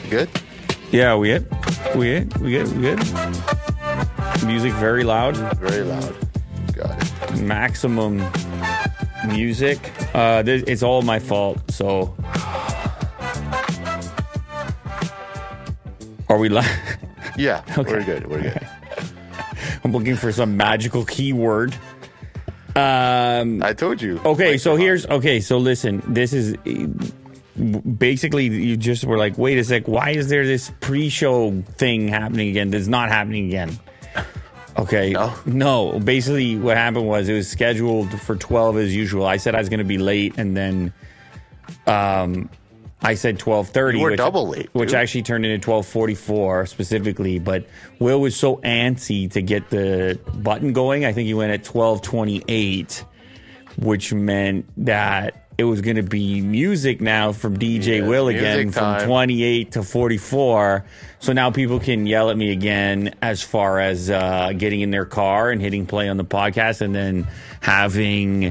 Good? Yeah, we good. Music very loud. Very loud. Got it. Maximum music. It's all my fault. So, are we live? Yeah, Okay. We're good. Okay. I'm looking for some magical keyword. I told you. Okay, so listen. This is basically, you just were like, wait a sec, why is there this pre-show thing happening again that's not happening again? Okay. No. Basically, what happened was it was scheduled for 12 as usual. I said I was going to be late, and then I said 12:30. You were double late, which dude. actually turned into 12:44 specifically. But Will was so antsy to get the button going. I think he went at 12:28, which meant that it was going to be music now from DJ Will again music from time. 28 to 44. So now people can yell at me again as far as getting in their car and hitting play on the podcast and then having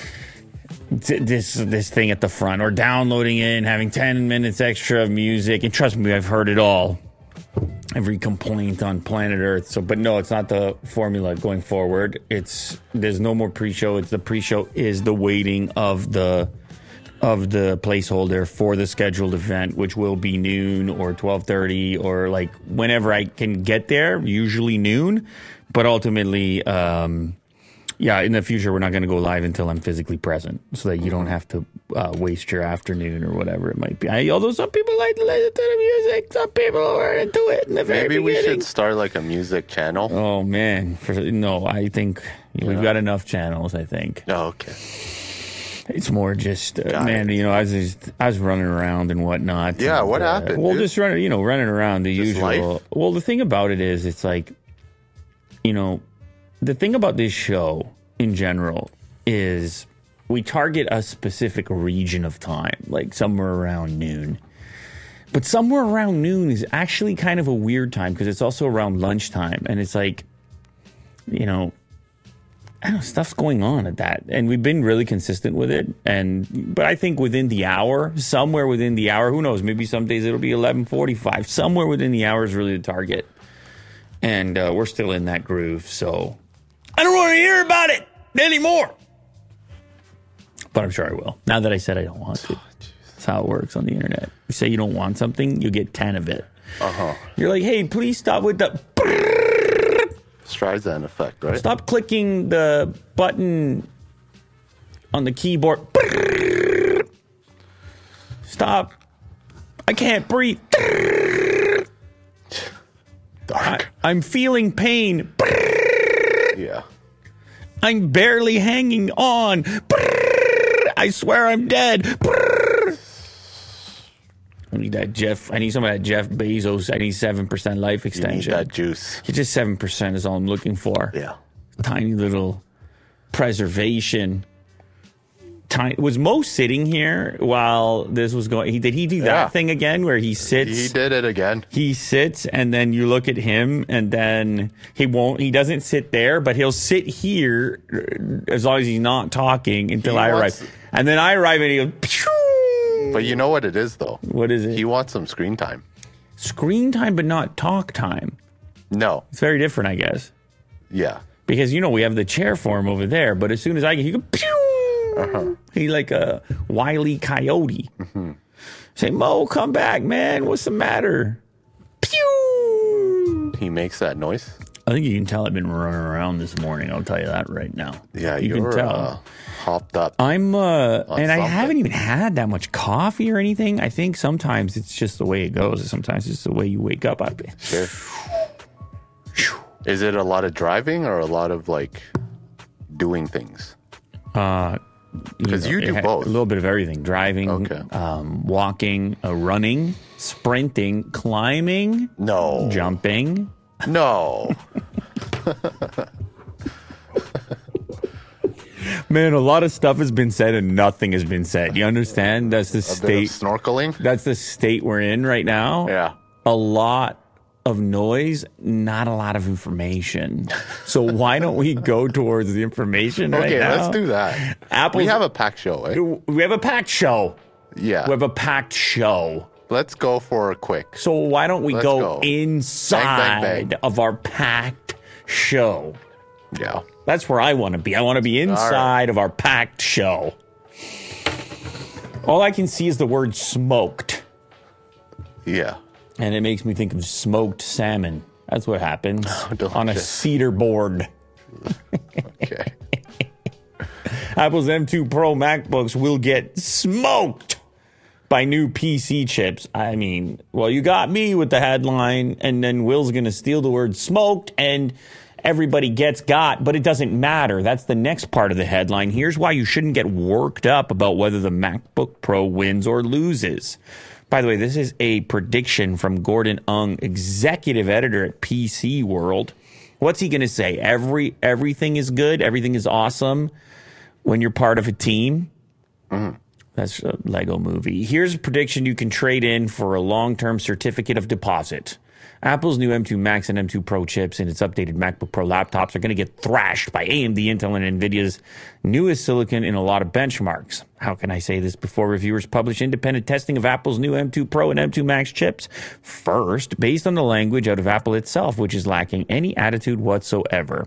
this thing at the front or downloading it and having 10 minutes extra of music. And trust me, I've heard it all. Every complaint on planet Earth. So, but no, it's not the formula going forward. There's no more pre-show. It's the pre-show is the waiting of the placeholder for the scheduled event, which will be noon or 12:30 or like whenever I can get there, usually noon. But ultimately, in the future, we're not going to go live until I'm physically present so that you don't have to waste your afternoon or whatever it might be. Although some people like to listen to the music, some people are into it in the very Maybe we beginning. should start like a music channel. Oh, man. I think we've got enough channels, I think. Oh, okay. It's more just, Got it. I was running around and whatnot. Yeah, and, what happened, Well, dude? just running around the Just usual. life? Well, the thing about it is, it's like, the thing about this show in general is we target a specific region of time, like somewhere around noon. But somewhere around noon is actually kind of a weird time because it's also around lunchtime. And it's like, I don't know, stuff's going on at that. And we've been really consistent with it. But I think within the hour, somewhere within the hour, who knows, maybe some days it'll be 11:45. Somewhere within the hour is really the target. And we're still in that groove. So I don't want to hear about it anymore. But I'm sure I will. Now that I said I don't want to. That's how it works on the internet. You say you don't want something, you get 10 of it. Uh-huh. You're like, hey, please stop with the... Streisand effect, right? Stop clicking the button on the keyboard. Stop. I can't breathe. Dark. I'm feeling pain. Yeah. I'm barely hanging on. I swear I'm dead. I need that Jeff. I need some of that Jeff Bezos. I need 7% life You extension. need that juice. Just 7% is all I'm looking for. Yeah. Tiny little preservation. Was Mo sitting here while this was going? Did he do that Yeah. thing again where he sits? He did it again. He sits and then you look at him and then he doesn't sit there, but he'll sit here as long as he's not talking until I wants- arrive. And then I arrive and he goes, "Pew!" But you know what it is, though? What is it? He wants some screen time. Screen time, but not talk time. No. It's very different, I guess. Yeah. Because, we have the chair for him over there, but as soon as I get, he goes, pew! He's like a Wile E. Coyote. Say, Mo, come back, man. What's the matter? Pew! He makes that noise. I think you can tell I've been running around this morning. I'll tell you that right now. Yeah, you you're can tell. hopped up. I'm, and I something. haven't even had that much coffee or anything. I think sometimes it's just the way it goes. Sometimes it's the way you wake up. Sure. Is it a lot of driving or a lot of like doing things? Because you do both. A little bit of everything. Driving, Okay. Walking, running, sprinting, climbing, No. jumping. No. Man, a lot of stuff has been said and nothing has been said. You understand? That's the A bit state. of snorkeling? That's the state we're in right now. Yeah. A lot of noise, not a lot of information. So why don't we go towards the information right Okay, now? let's do that. Apple's- We have a packed show, eh? We have a packed show. Yeah. We have a packed show. Let's go for a quick. So why don't we go inside bang, bang. of our packed show? Yeah. That's where I want to be. I want to be inside of our packed show. All I can see is the word smoked. Yeah. And it makes me think of smoked salmon. That's what happens Oh, on a cedar board. Okay. Apple's M2 Pro MacBooks will get smoked by new PC chips. I mean, well, you got me with the headline, and then Will's going to steal the word smoked, and everybody gets got, but it doesn't matter. That's the next part of the headline. Here's why you shouldn't get worked up about whether the MacBook Pro wins or loses. By the way, this is a prediction from Gordon Ung, executive editor at PC World. What's he going to say? Everything is good, everything is awesome when you're part of a team? Mm-hmm. That's a Lego movie. Here's a prediction you can trade in for a long-term certificate of deposit. Apple's new M2 Max and M2 Pro chips and its updated MacBook Pro laptops are going to get thrashed by AMD, Intel, and NVIDIA's newest silicon in a lot of benchmarks. How can I say this before reviewers publish independent testing of Apple's new M2 Pro and M2 Max chips? First, based on the language out of Apple itself, which is lacking any attitude whatsoever.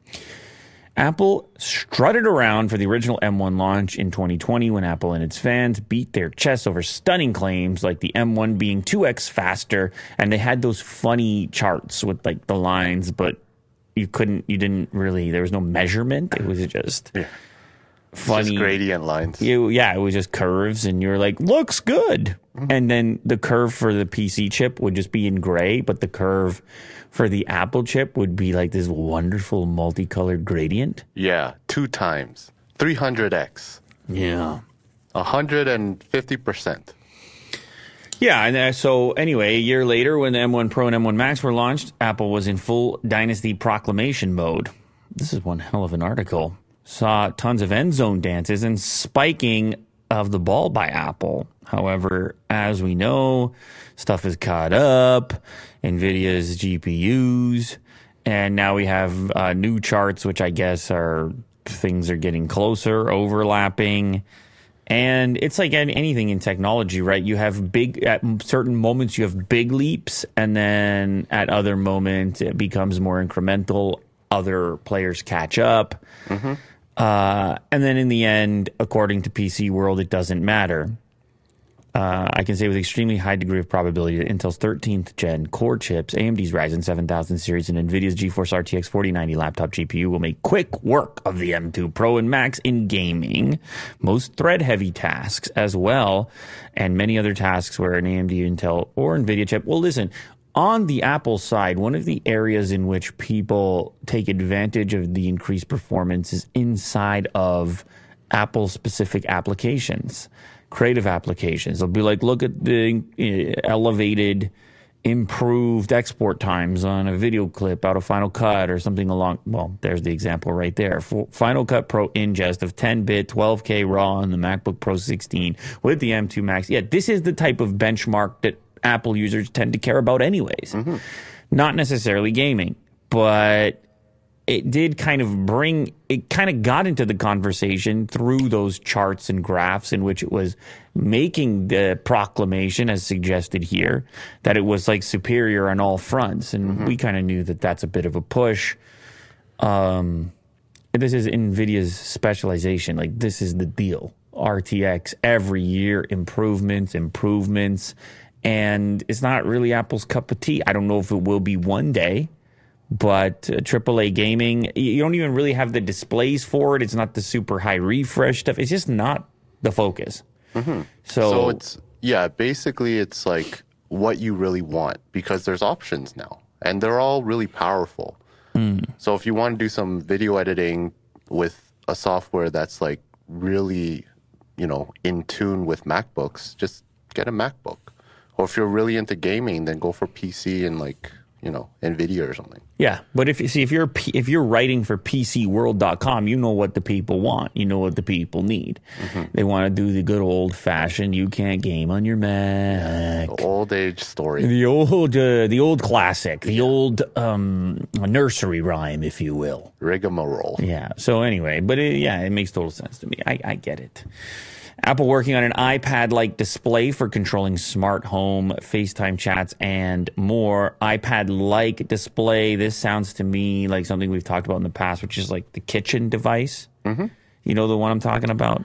Apple strutted around for the original M1 launch in 2020 when Apple and its fans beat their chests over stunning claims like the M1 being 2x faster, and they had those funny charts with like the lines, but you didn't really, there was no measurement. It was just funny. Just gradient lines. It was just curves, and you're like, looks good. Mm-hmm. And then the curve for the PC chip would just be in gray, but the curve for the Apple chip would be like this wonderful multicolored gradient. Yeah, 2 times. 300x. Yeah. 150%. Yeah, and so anyway, a year later when the M1 Pro and M1 Max were launched, Apple was in full Dynasty proclamation mode. This is one hell of an article. Saw tons of end zone dances and spiking of the ball by Apple. However, as we know, stuff is caught up, NVIDIA's GPUs, and now we have new charts, which I guess are things are getting closer, overlapping. And it's like anything in technology, right? You have at certain moments, you have big leaps, and then at other moments, it becomes more incremental. Other players catch up. Mm-hmm. And then in the end, according to PC World, it doesn't matter. I can say with extremely high degree of probability that Intel's 13th gen core chips, AMD's Ryzen 7000 series, and NVIDIA's GeForce RTX 4090 laptop GPU will make quick work of the M2 Pro and Max in gaming, most thread-heavy tasks as well, and many other tasks where an AMD, Intel, or NVIDIA chip. Well, listen, on the Apple side, one of the areas in which people take advantage of the increased performance is inside of Apple-specific applications. Creative applications. They'll be like, look at the elevated, improved export times on a video clip out of Final Cut or something along. Well, there's the example right there. Final Cut Pro ingest of 10-bit, 12K RAW on the MacBook Pro 16 with the M2 Max. Yeah, this is the type of benchmark that Apple users tend to care about anyways. Mm-hmm. Not necessarily gaming, but it did kind of got into the conversation through those charts and graphs in which it was making the proclamation, as suggested here, that it was like superior on all fronts. And we kind of knew that that's a bit of a push. This is NVIDIA's specialization. Like, this is the deal. RTX every year, improvements. And it's not really Apple's cup of tea. I don't know if it will be one day. But AAA gaming, you don't even really have the displays for it. It's not the super high refresh stuff. It's just not the focus. Mm-hmm. So it's, basically it's like what you really want because there's options now and they're all really powerful. So if you want to do some video editing with a software that's like really, in tune with MacBooks, just get a MacBook. Or if you're really into gaming, then go for PC and NVIDIA or something. Yeah, but if you're writing for PCWorld.com, you know what the people want. You know what the people need. Mm-hmm. They want to do the good old fashioned. You can't game on your Mac. The old age story. The old classic. The old nursery rhyme, if you will. Rigmarole. Yeah. So anyway, but it makes total sense to me. I get it. Apple working on an iPad-like display for controlling smart home, FaceTime chats, and more. iPad-like display. This sounds to me like something we've talked about in the past, which is like the kitchen device. Mm-hmm. You know the one I'm talking about?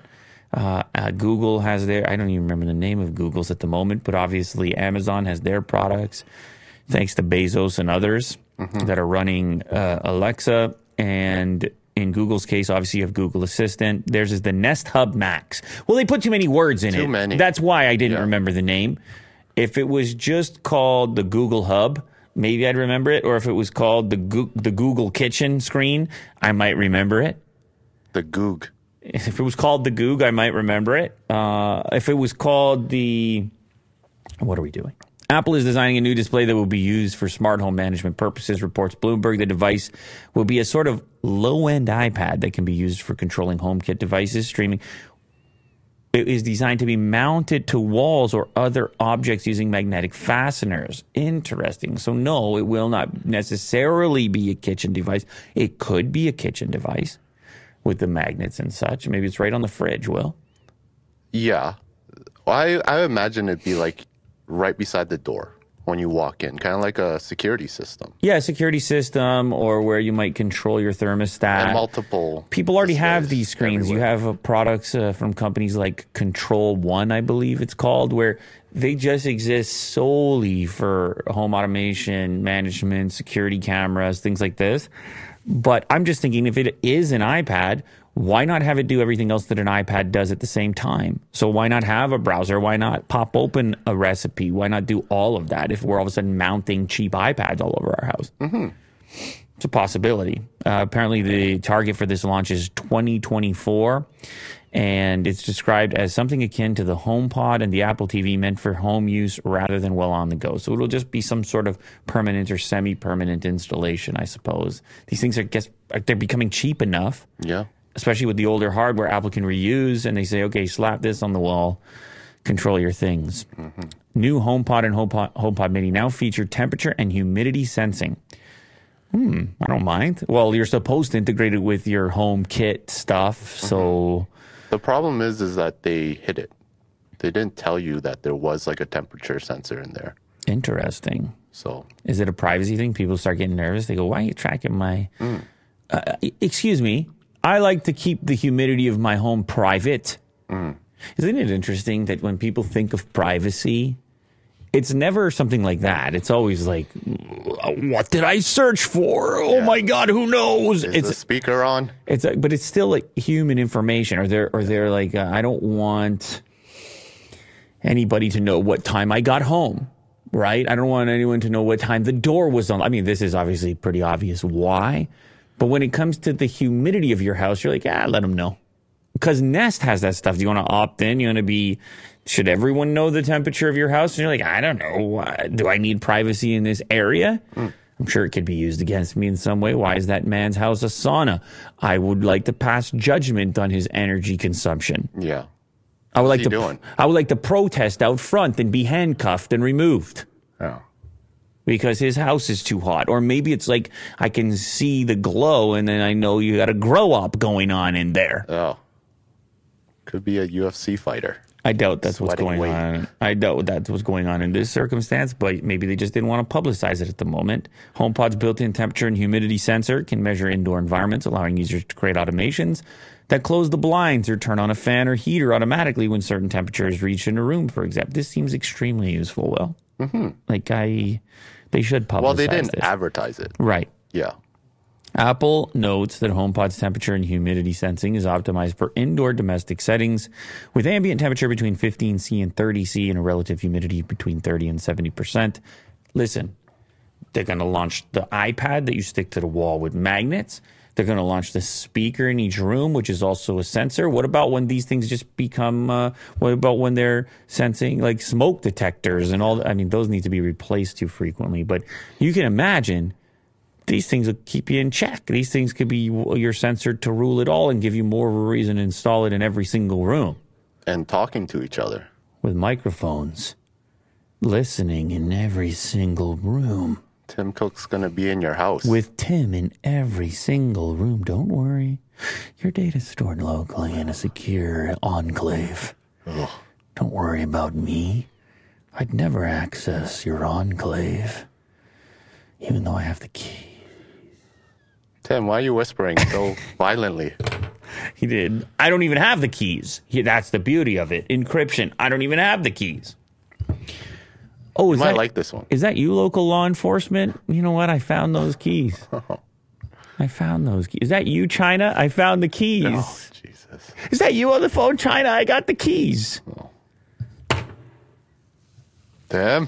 Google has their, I don't even remember the name of Google's at the moment, but obviously Amazon has their products, thanks to Bezos and others that are running Alexa. And in Google's case, obviously you have Google Assistant. Theirs is the Nest Hub Max. Well, they put too many words in it. Too many. That's why I didn't remember the name. If it was just called the Google Hub, maybe I'd remember it. Or if it was called the Google Kitchen screen, I might remember it. The Goog. If it was called the Goog, I might remember it. If it was called the... What are we doing? Apple is designing a new display that will be used for smart home management purposes, reports Bloomberg. The device will be a sort of low-end iPad that can be used for controlling HomeKit devices, streaming. It is designed to be mounted to walls or other objects using magnetic fasteners. Interesting. So no, it will not necessarily be a kitchen device. It could be a kitchen device with the magnets and such. Maybe it's right on the fridge, Will. Yeah. I imagine it'd be like right beside the door when you walk in, kind of like a security system. Yeah, a security system, or where you might control your thermostat. And multiple. People already have these screens. everywhere. You have products from companies like Control One, I believe it's called, where they just exist solely for home automation, management, security cameras, things like this. But I'm just thinking, if it is an iPad, why not have it do everything else that an iPad does at the same time? So why not have a browser? Why not pop open a recipe? Why not do all of that if we're all of a sudden mounting cheap iPads all over our house? Mm-hmm. It's a possibility. Apparently, the target for this launch is 2024, and it's described as something akin to the HomePod and the Apple TV, meant for home use rather than well on the go. So it'll just be some sort of permanent or semi-permanent installation, I suppose. These things they're becoming cheap enough. Yeah. Especially with the older hardware Apple can reuse, and they say, okay, slap this on the wall, control your things. Mm-hmm. New HomePod and HomePod Mini now feature temperature and humidity sensing. I don't mind. Well, you're supposed to integrate it with your HomeKit stuff, so... The problem is that they hid it. They didn't tell you that there was like a temperature sensor in there. Interesting. So... Is it a privacy thing? People start getting nervous. They go, why are you tracking my... Excuse me. I like to keep the humidity of my home private. Isn't it interesting that when people think of privacy, it's never something like that. It's always like, what did I search for? Oh my God, who knows? Is the speaker on? But it's still like human information. Or they're like, I don't want anybody to know what time I got home, right? I don't want anyone to know what time the door was on. I mean, this is obviously pretty obvious why. But when it comes to the humidity of your house, you're like, let them know. Because Nest has that stuff. Do you want to opt in? You want to be, should everyone know the temperature of your house? And you're like, I don't know. Do I need privacy in this area? I'm sure it could be used against me in some way. Why is that man's house a sauna? I would like to pass judgment on his energy consumption. Yeah. I would like to protest out front and be handcuffed and removed. Oh. Because his house is too hot. Or maybe it's like I can see the glow and then I know you got a grow up going on in there. Oh. Could be a UFC fighter. I doubt that's what's going weight. on. I doubt that's what's going on in this circumstance, but maybe they just didn't want to publicize it at the moment. HomePod's built-in temperature and humidity sensor can measure indoor environments, allowing users to create automations that close the blinds or turn on a fan or heater automatically when certain temperatures reach in a room, for example. This seems extremely useful, Will. They should publicize. Well, they didn't this. advertise it. Right. Yeah. Apple notes that HomePod's temperature and humidity sensing is optimized for indoor domestic settings with ambient temperature between 15°C and 30°C and a relative humidity between 30 and 70%. Listen, they're going to launch the iPad that you stick to the wall with magnets. They're going to launch the speaker in each room, which is also a sensor. What about when these things just become, what about when they're sensing like smoke detectors and all? I mean, those need to be replaced too frequently. But you can imagine these things will keep you in check. These things could be your sensor to rule it all and give you more of a reason to install it in every single room. And talking to each other. With microphones. Listening in every single room. Tim Cook's going to be in your house. With Tim in every single room. Don't worry. Your data's stored locally in a secure enclave. Don't worry about me. I'd never access your enclave, even though I have the key. Tim, why are you whispering so violently? He did. I don't even have the keys. That's the beauty of it. Encryption. I don't even have the keys. Oh, You might like this one. Is that you, local law enforcement? You know what? I found those keys. I found those keys. Is that you, China? I found the keys. Oh, Jesus. Is that you on the phone, China? I got the keys. Tim?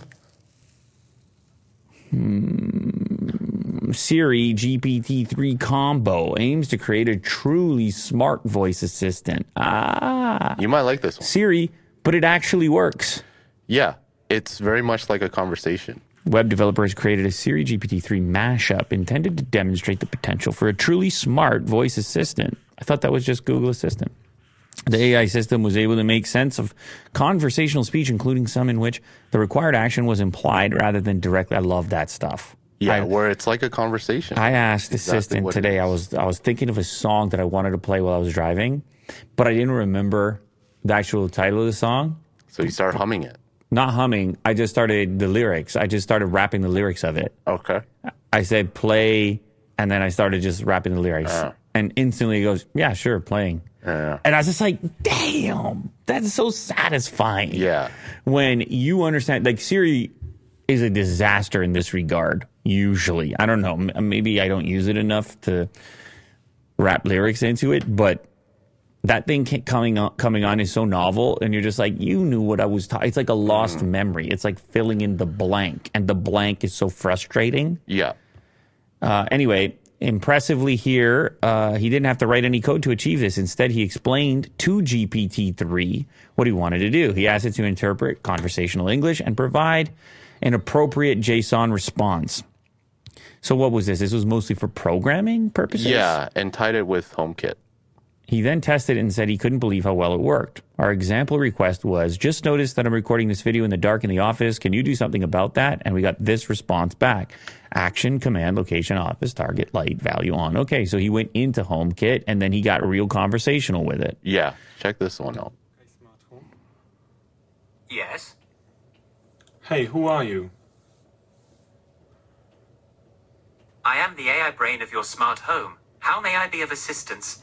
Siri GPT-3 combo aims to create a truly smart voice assistant. You might like this one. Siri, but it actually works. Yeah, it's very much like a conversation. Web developers created a Siri GPT-3 mashup intended to demonstrate the potential for a truly smart voice assistant. I thought that was just Google Assistant. The AI system was able to make sense of conversational speech, including some in which the required action was implied rather than directly. I love that stuff. Yeah, where it's like a conversation. I asked Assistant today. I was thinking of a song that I wanted to play while I was driving, but I didn't remember the actual title of the song. So you start humming it. Not humming. I just started the lyrics. I just started rapping the lyrics of it. Okay. I said play, and then I started just rapping the lyrics. And instantly it goes, yeah, sure, playing. And I was just like, damn, that's so satisfying. Yeah. When you understand, like Siri is a disaster in this regard, usually. I don't know. Maybe I don't use it enough to rap lyrics into it, but that thing coming on is so novel, and you're just like, you knew what I was talking. It's like a lost memory. It's like filling in the blank, and the blank is so frustrating. Yeah. Anyway, impressively here, he didn't have to write any code to achieve this. Instead, he explained to GPT-3 what he wanted to do. He asked it to interpret conversational English and provide an appropriate JSON response. So what was this? This was mostly for programming purposes? Yeah, and tied it with HomeKit. He then tested it and said he couldn't believe how well it worked. Our example request was, just noticed that I'm recording this video in the dark in the office. Can you do something about that? And we got this response back. Action, command, location, office, target, light, value on. Okay, so he went into HomeKit and then he got real conversational with it. Yeah, check this one out. Yes? Hey, who are you? I am the AI brain of your smart home. How may I be of assistance?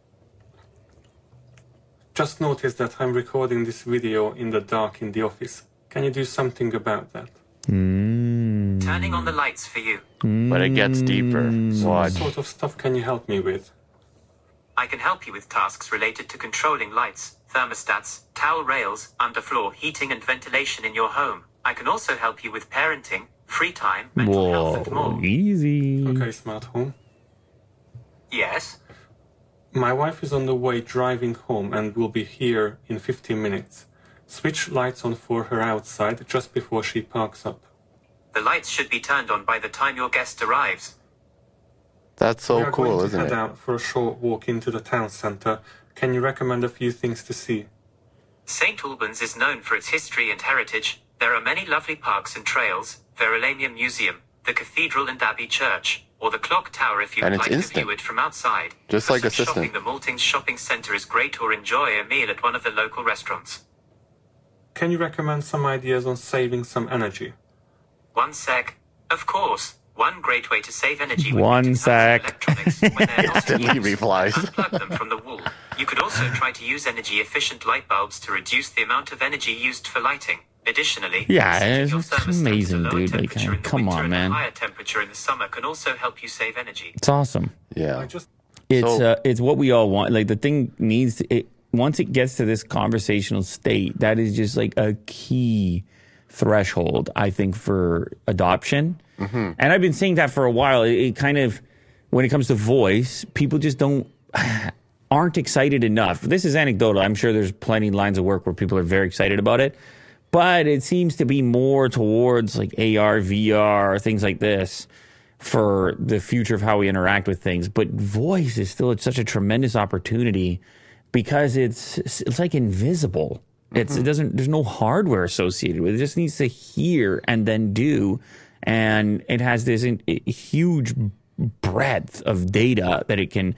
Just noticed that I'm recording this video in the dark in the office. Can you do something about that? Turning on the lights for you. But it gets deeper. What sort of stuff can you help me with? I can help you with tasks related to controlling lights, thermostats, towel rails, underfloor heating and ventilation in your home. I can also help you with parenting, free time, mental health and more. Easy. Okay, smart home. Yes? My wife is on the way driving home and will be here in 15 minutes. Switch lights on for her outside just before she parks up. The lights should be turned on by the time your guest arrives. That's so We are cool, going to isn't head it? out for a short walk into the town centre. Can you recommend a few things to see? St. Albans is known for its history and heritage. There are many lovely parks and trails, Verulamium Museum, the Cathedral and Abbey Church, or the Clock Tower if you'd And it's like to instant. view it from outside. Just For like some Assistant. shopping, the Maltings Shopping Centre is great, or enjoy a meal at one of the local restaurants. Can you recommend some ideas on saving some energy? One sec. Of course. One great way to save energy would One be to sec. turn off electronics when they're not in Instantly use. replies. Unplug them from the wall. You could also try to use energy-efficient light bulbs to reduce the amount of energy used for lighting. Additionally, Yeah, setting your it's thermostat to amazing, lower dude. Like, temperature in the come winter on, and a man. higher temperature in the summer can also help you save energy. It's awesome. Yeah. I just It's what we all want. Like the thing needs to, once it gets to this conversational state, that is just like a key threshold, I think, for adoption. And I've been saying that for a while. It kind of, when it comes to voice, people just aren't excited enough. This is anecdotal. I'm sure there's plenty of lines of work where people are very excited about it, but it seems to be more towards like AR, VR, things like this for the future of how we interact with things. But voice is still such a tremendous opportunity because it's like invisible. It doesn't, there's no hardware associated with it. It just needs to hear and then do. And it has this huge breadth of data that it can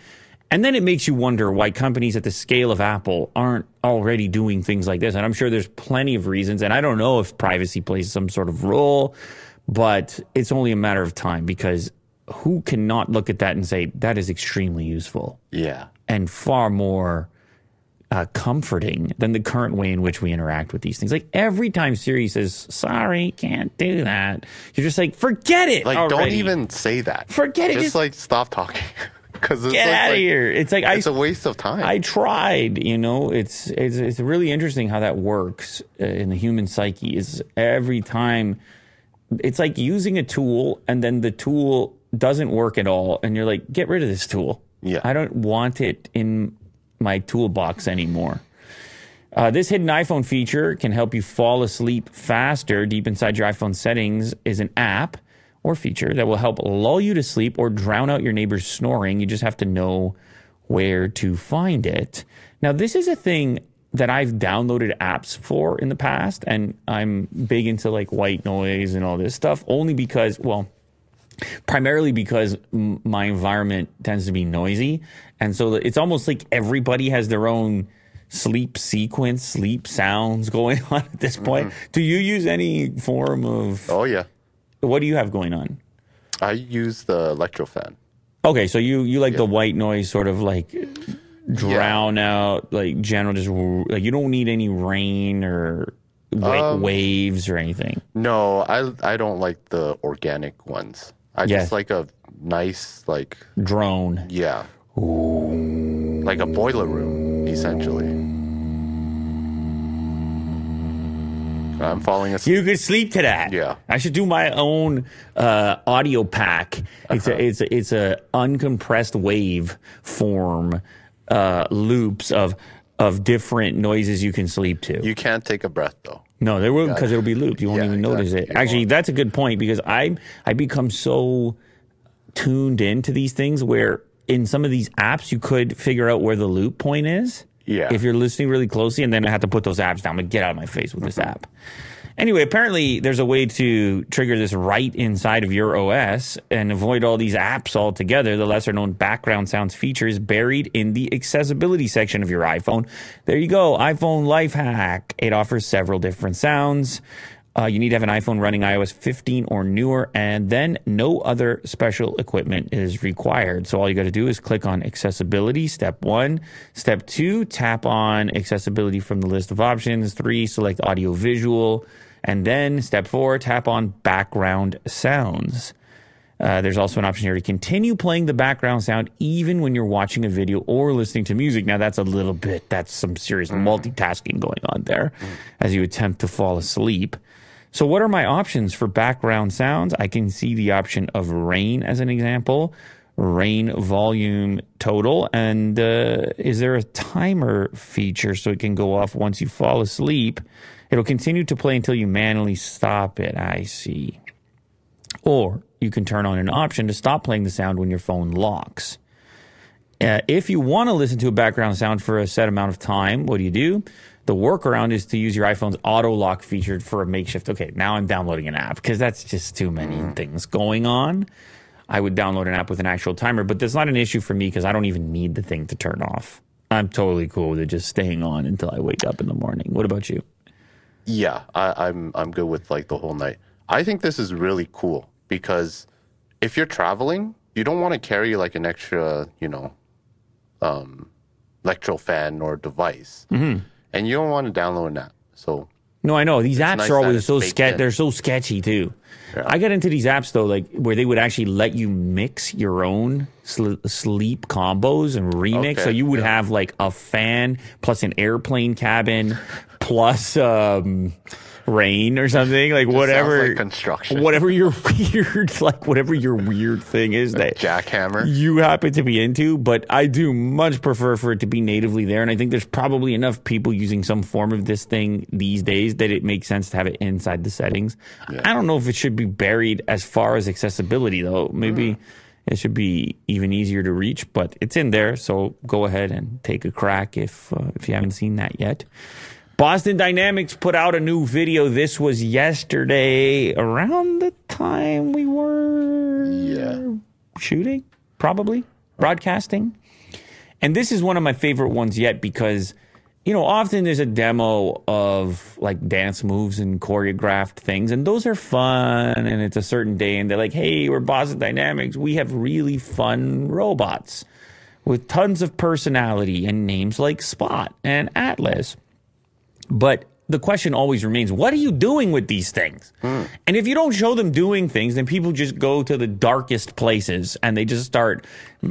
And then it makes you wonder why companies at the scale of Apple aren't already doing things like this. And I'm sure there's plenty of reasons. And I don't know if privacy plays some sort of role, but it's only a matter of time, because who cannot look at that and say that is extremely useful Yeah. and far more comforting than the current way in which we interact with these things. Like every time Siri says, sorry, can't do that, you're just like, forget it. Like, already. don't even say that. Forget it. Just like stop talking. Because it's Get out of here. It's like it's a waste of time. I tried, you know. It's really interesting how that works in the human psyche. Is every time it's like using a tool and then the tool doesn't work at all, and you're like, get rid of this tool. Yeah. I don't want it in my toolbox anymore. This hidden iPhone feature can help you fall asleep faster. Deep inside your iPhone settings is an app or feature that will help lull you to sleep or drown out your neighbor's snoring. You just have to know where to find it. Now, this is a thing that I've downloaded apps for in the past, and I'm big into like white noise and all this stuff, only because, well, primarily because my environment tends to be noisy. And so it's almost like everybody has their own sleep sequence, sleep sounds going on at this point. Do you use any form of... Oh, yeah. What do you have going on? I use the electro fan. Okay, so you like the white noise, sort of like drown out, like general, just like you don't need any rain or waves or anything. No, I don't like the organic ones. I just like a nice, like... drone. Yeah. Like a boiler room, essentially. I'm falling asleep. You could sleep to that. Yeah. I should do my own audio pack. It's a uncompressed wave form loops of different noises you can sleep to. You can't take a breath, though. No, there will, because it'll be looped. You won't even notice it. Actually, that's a good point, because I become so tuned into these things where in some of these apps you could figure out where the loop point is. Yeah. If you're listening really closely, and then I have to put those apps down. But get out of my face with this app. Anyway, apparently there's a way to trigger this right inside of your OS and avoid all these apps altogether. The lesser known background sounds feature is buried in the accessibility section of your iPhone. There you go. iPhone life hack. It offers several different sounds. You need to have an iPhone running iOS 15 or newer, and then no other special equipment is required. So all you got to do is click on accessibility, step 1. Step 2, tap on accessibility from the list of options. 3, select audio visual. And then step 4, tap on background sounds. There's also an option here to continue playing the background sound even when you're watching a video or listening to music. Now, that's some serious multitasking going on there as you attempt to fall asleep. So what are my options for background sounds? I can see the option of rain as an example, rain volume total. And is there a timer feature so it can go off once you fall asleep? It'll continue to play until you manually stop it. I see. Or you can turn on an option to stop playing the sound when your phone locks. If you want to listen to a background sound for a set amount of time, what do? The workaround is to use your iPhone's auto lock feature for a makeshift. Okay, now I'm downloading an app because that's just too many things going on. I would download an app with an actual timer, but that's not an issue for me because I don't even need the thing to turn off. I'm totally cool with it just staying on until I wake up in the morning. What about you? Yeah, I'm good with like the whole night. I think this is really cool because if you're traveling, you don't want to carry like an extra, electro fan or device. And you don't want to download an app. So no, I know these apps nice are always that so they're so sketchy too. Yeah. I got into these apps though, like where they would actually let you mix your own sleep combos and remix. Okay. So you would have like a fan plus an airplane cabin plus rain or something, like whatever, like construction, whatever your weird thing is that jackhammer you happen to be into. But I do much prefer for it to be natively there, and I think there's probably enough people using some form of this thing these days that it makes sense to have it inside the settings. Yeah. I don't know if it should be buried as far as accessibility though. Maybe it should be even easier to reach, but it's in there. So go ahead and take a crack if you haven't seen that yet. Boston Dynamics put out a new video. This was yesterday around the time we were shooting, probably broadcasting. And this is one of my favorite ones yet because, you know, often there's a demo of like dance moves and choreographed things, and those are fun, and it's a certain day, and they're like, hey, we're Boston Dynamics. We have really fun robots with tons of personality and names like Spot and Atlas. But the question always remains, what are you doing with these things? And if you don't show them doing things, then people just go to the darkest places and they just start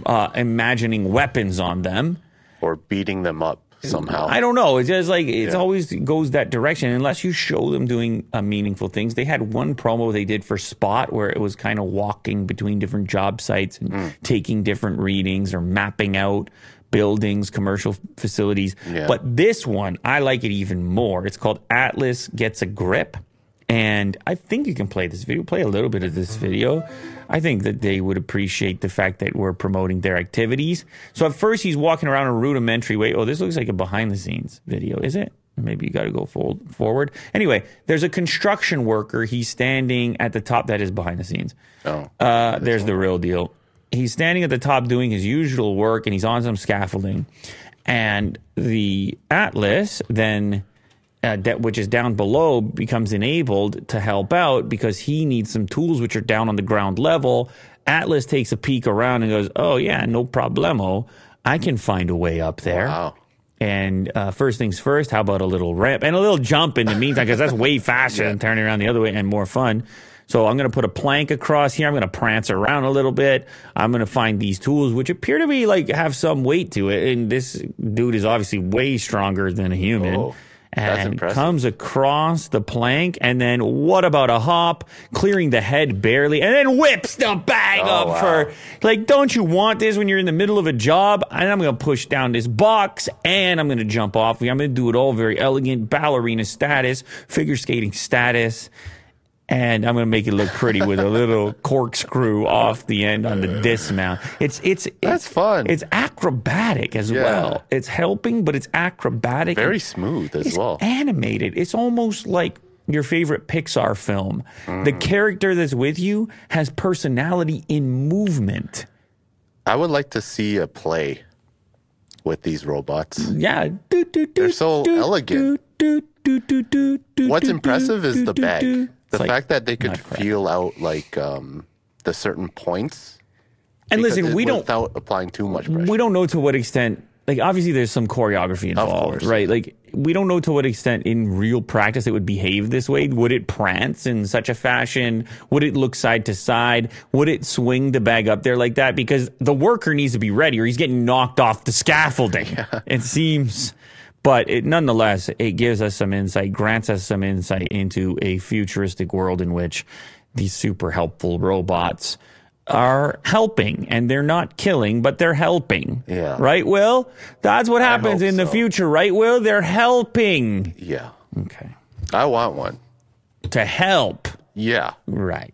imagining weapons on them. Or beating them up somehow. I don't know. It's just like, it's always goes that direction unless you show them doing meaningful things. They had one promo they did for Spot where it was kind of walking between different job sites and taking different readings or mapping out buildings, commercial facilities. Yeah. But this one, I like it even more. It's called Atlas Gets a Grip. And I think you can play this video, play a little bit of this video. I think that they would appreciate the fact that we're promoting their activities. So at first he's walking around a rudimentary way. Oh, this looks like a behind the scenes video, is it? Maybe you got to go forward. Anyway, there's a construction worker. He's standing at the top. That is behind the scenes. Oh, there's the real deal. He's standing at the top doing his usual work, and he's on some scaffolding. And the Atlas then, which is down below, becomes enabled to help out because he needs some tools which are down on the ground level. Atlas takes a peek around and goes, oh, yeah, no problemo. I can find a way up there. Wow. And first things first, how about a little ramp and a little jump in the meantime, because that's way faster than turning around the other way and more fun. So I'm going to put a plank across here. I'm going to prance around a little bit. I'm going to find these tools, which appear to be like have some weight to it. And this dude is obviously way stronger than a human. Oh, that's and impressive. comes across the plank. And then what about a hop, clearing the head barely, and then whips the bag up wow. for, like, don't you want this when you're in the middle of a job? And I'm going to push down this box and I'm going to jump off. I'm going to do it all very elegant, ballerina status, figure skating status. And I'm going to make it look pretty with a little corkscrew off the end on the dismount. It's fun. It's acrobatic as well. It's helping, but it's acrobatic. Very smooth as well. Animated. It's almost like your favorite Pixar film. The character that's with you has personality in movement. I would like to see a play with these robots. Yeah. They're so elegant. What's impressive is the bag. The fact that they could feel out like the certain points. And listen, without applying too much pressure. We don't know to what extent. Like, obviously, there's some choreography involved, right? Like, we don't know to what extent in real practice it would behave this way. Would it prance in such a fashion? Would it look side to side? Would it swing the bag up there like that? Because the worker needs to be ready or he's getting knocked off the scaffolding. Yeah. It seems. But nonetheless, it gives us some insight, grants us some insight into a futuristic world in which these super helpful robots are helping, and they're not killing, but they're helping. Yeah. Right, Will? That's what happens in the future, right, Will? They're helping. Yeah. Okay. I want one. To help. Yeah. Right.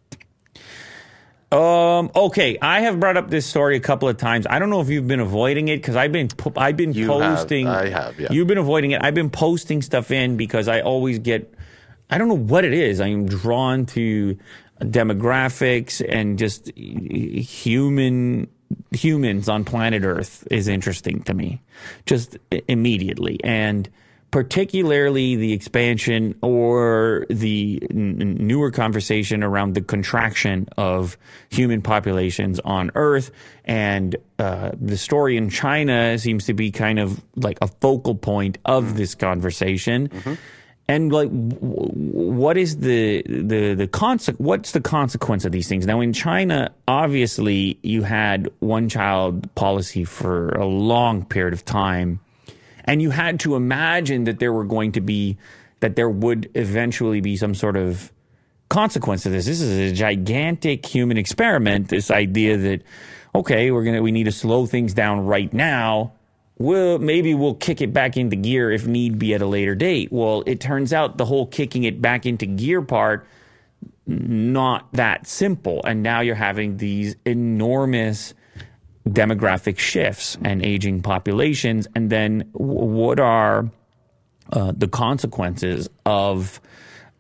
Okay, I have brought up this story a couple of times. I don't know if you've been avoiding it because I've been posting. I have, yeah. You've been avoiding it. I've been posting stuff in because I always get, I don't know what it is. I am drawn to demographics and just humans on planet Earth is interesting to me, just immediately. And particularly the expansion or the newer conversation around the contraction of human populations on Earth. And the story in China seems to be kind of like a focal point of this conversation. Mm-hmm. And like, what is what's the consequence of these things? Now, in China, obviously, you had one-child policy for a long period of time. And you had to imagine that there would eventually be some sort of consequence to this. This is a gigantic human experiment. This idea that, okay, we need to slow things down right now. Maybe we'll kick it back into gear if need be at a later date. Well, it turns out the whole kicking it back into gear part, not that simple. And now you're having these enormous demographic shifts and aging populations, and then what are the consequences of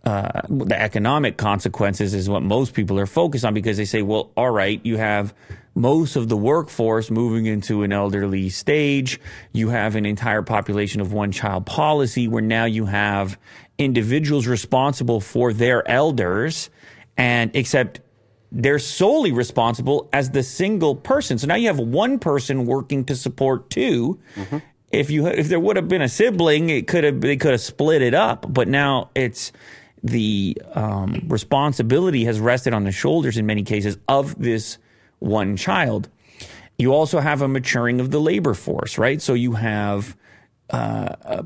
the economic consequences is what most people are focused on, because they say, well, all right, you have most of the workforce moving into an elderly stage. You have an entire population of one-child policy where now you have individuals responsible for their elders, and except they're solely responsible as the single person. So now you have one person working to support two. Mm-hmm. If there would have been a sibling, they could have split it up. But now it's the responsibility has rested on the shoulders in many cases of this one child. You also have a maturing of the labor force, right? So you have an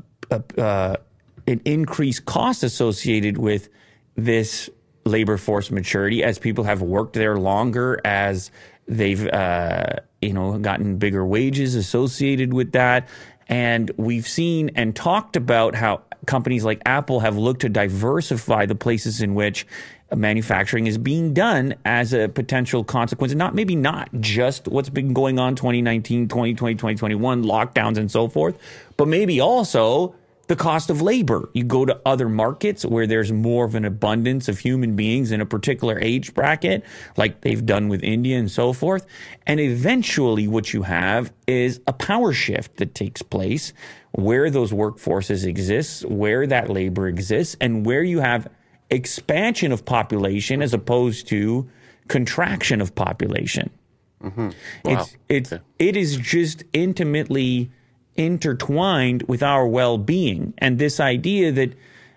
increased cost associated with this labor force maturity as people have worked there longer, as they've gotten bigger wages associated with that. And we've seen and talked about how companies like Apple have looked to diversify the places in which manufacturing is being done as a potential consequence, and maybe not just what's been going on 2019, 2020, 2021, lockdowns and so forth, but maybe also the cost of labor. You go to other markets where there's more of an abundance of human beings in a particular age bracket, like they've done with India and so forth. And eventually what you have is a power shift that takes place where those workforces exist, where that labor exists, and where you have expansion of population as opposed to contraction of population. Mm-hmm. Wow. It is just intimately intertwined with our well-being, and this idea that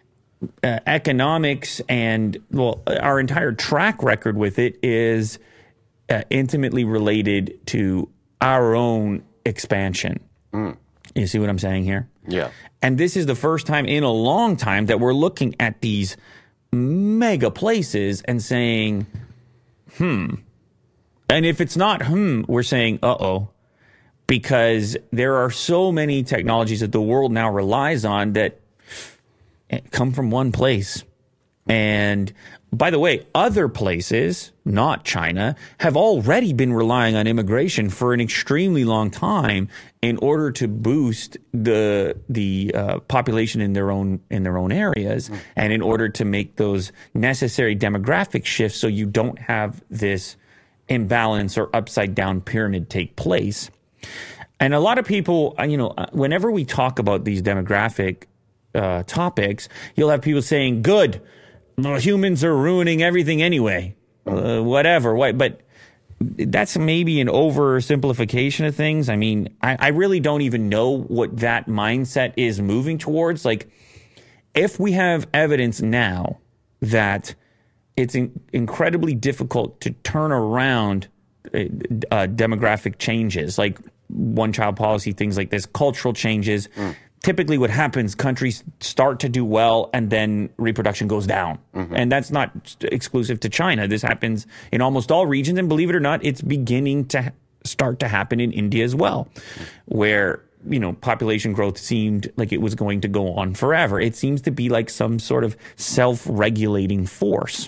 economics and our entire track record with it is intimately related to our own expansion. You see what I'm saying here? Yeah. And this is the first time in a long time that we're looking at these mega places and saying, and if it's not we're saying, uh-oh. Because there are so many technologies that the world now relies on that come from one place. And by the way, other places, not China, have already been relying on immigration for an extremely long time in order to boost the population in their own areas, and in order to make those necessary demographic shifts so you don't have this imbalance or upside down pyramid take place. And a lot of people, whenever we talk about these demographic topics, you'll have people saying, good, humans are ruining everything anyway, whatever. But that's maybe an oversimplification of things. I mean, I really don't even know what that mindset is moving towards. Like, if we have evidence now that it's incredibly difficult to turn around demographic changes, like one-child policy, things like this, cultural changes. Typically what happens, countries start to do well and then reproduction goes down. Mm-hmm. And that's not exclusive to China. This happens in almost all regions. And believe it or not, it's beginning to start to happen in India as well, where, population growth seemed like it was going to go on forever. It seems to be like some sort of self-regulating force.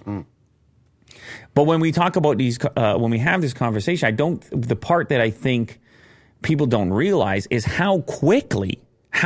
But when we talk about these, when we have this conversation, the part that I think people don't realize is how quickly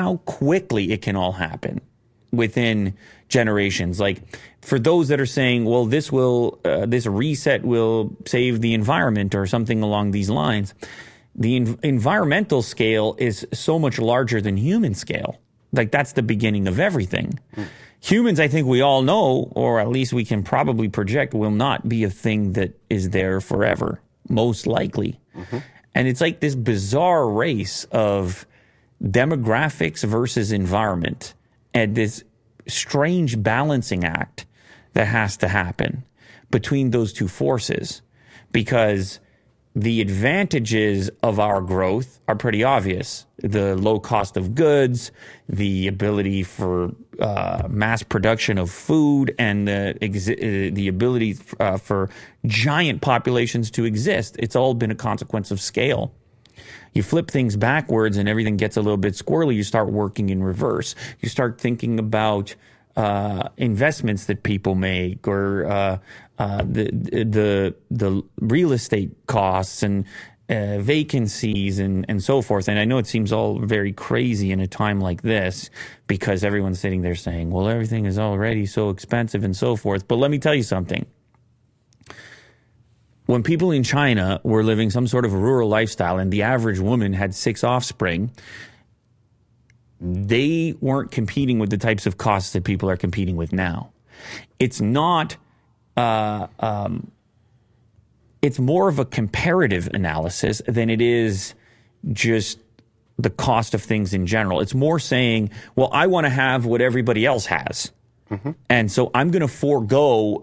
it can all happen within generations. Like, for those that are saying, well, this reset will save the environment or something along these lines, the environmental scale is so much larger than human scale. Like, that's the beginning of everything. Humans, I think we all know, or at least we can probably project, will not be a thing that is there forever, most likely. Mm-hmm. And it's like this bizarre race of demographics versus environment, and this strange balancing act that has to happen between those two forces, because the advantages of our growth are pretty obvious. The low cost of goods, the ability for mass production of food, and the ability for giant populations to exist. It's all been a consequence of scale. You flip things backwards and everything gets a little bit squirrely. You start working in reverse. You start thinking about investments that people make, or the real estate costs, and vacancies and so forth. And I know it seems all very crazy in a time like this because everyone's sitting there saying, well, everything is already so expensive and so forth. But let me tell you something. When people in China were living some sort of a rural lifestyle and the average woman had 6 offspring, they weren't competing with the types of costs that people are competing with now. It's not... it's more of a comparative analysis than it is just the cost of things in general. It's more saying, well, I want to have what everybody else has. Mm-hmm. And so I'm going to forego,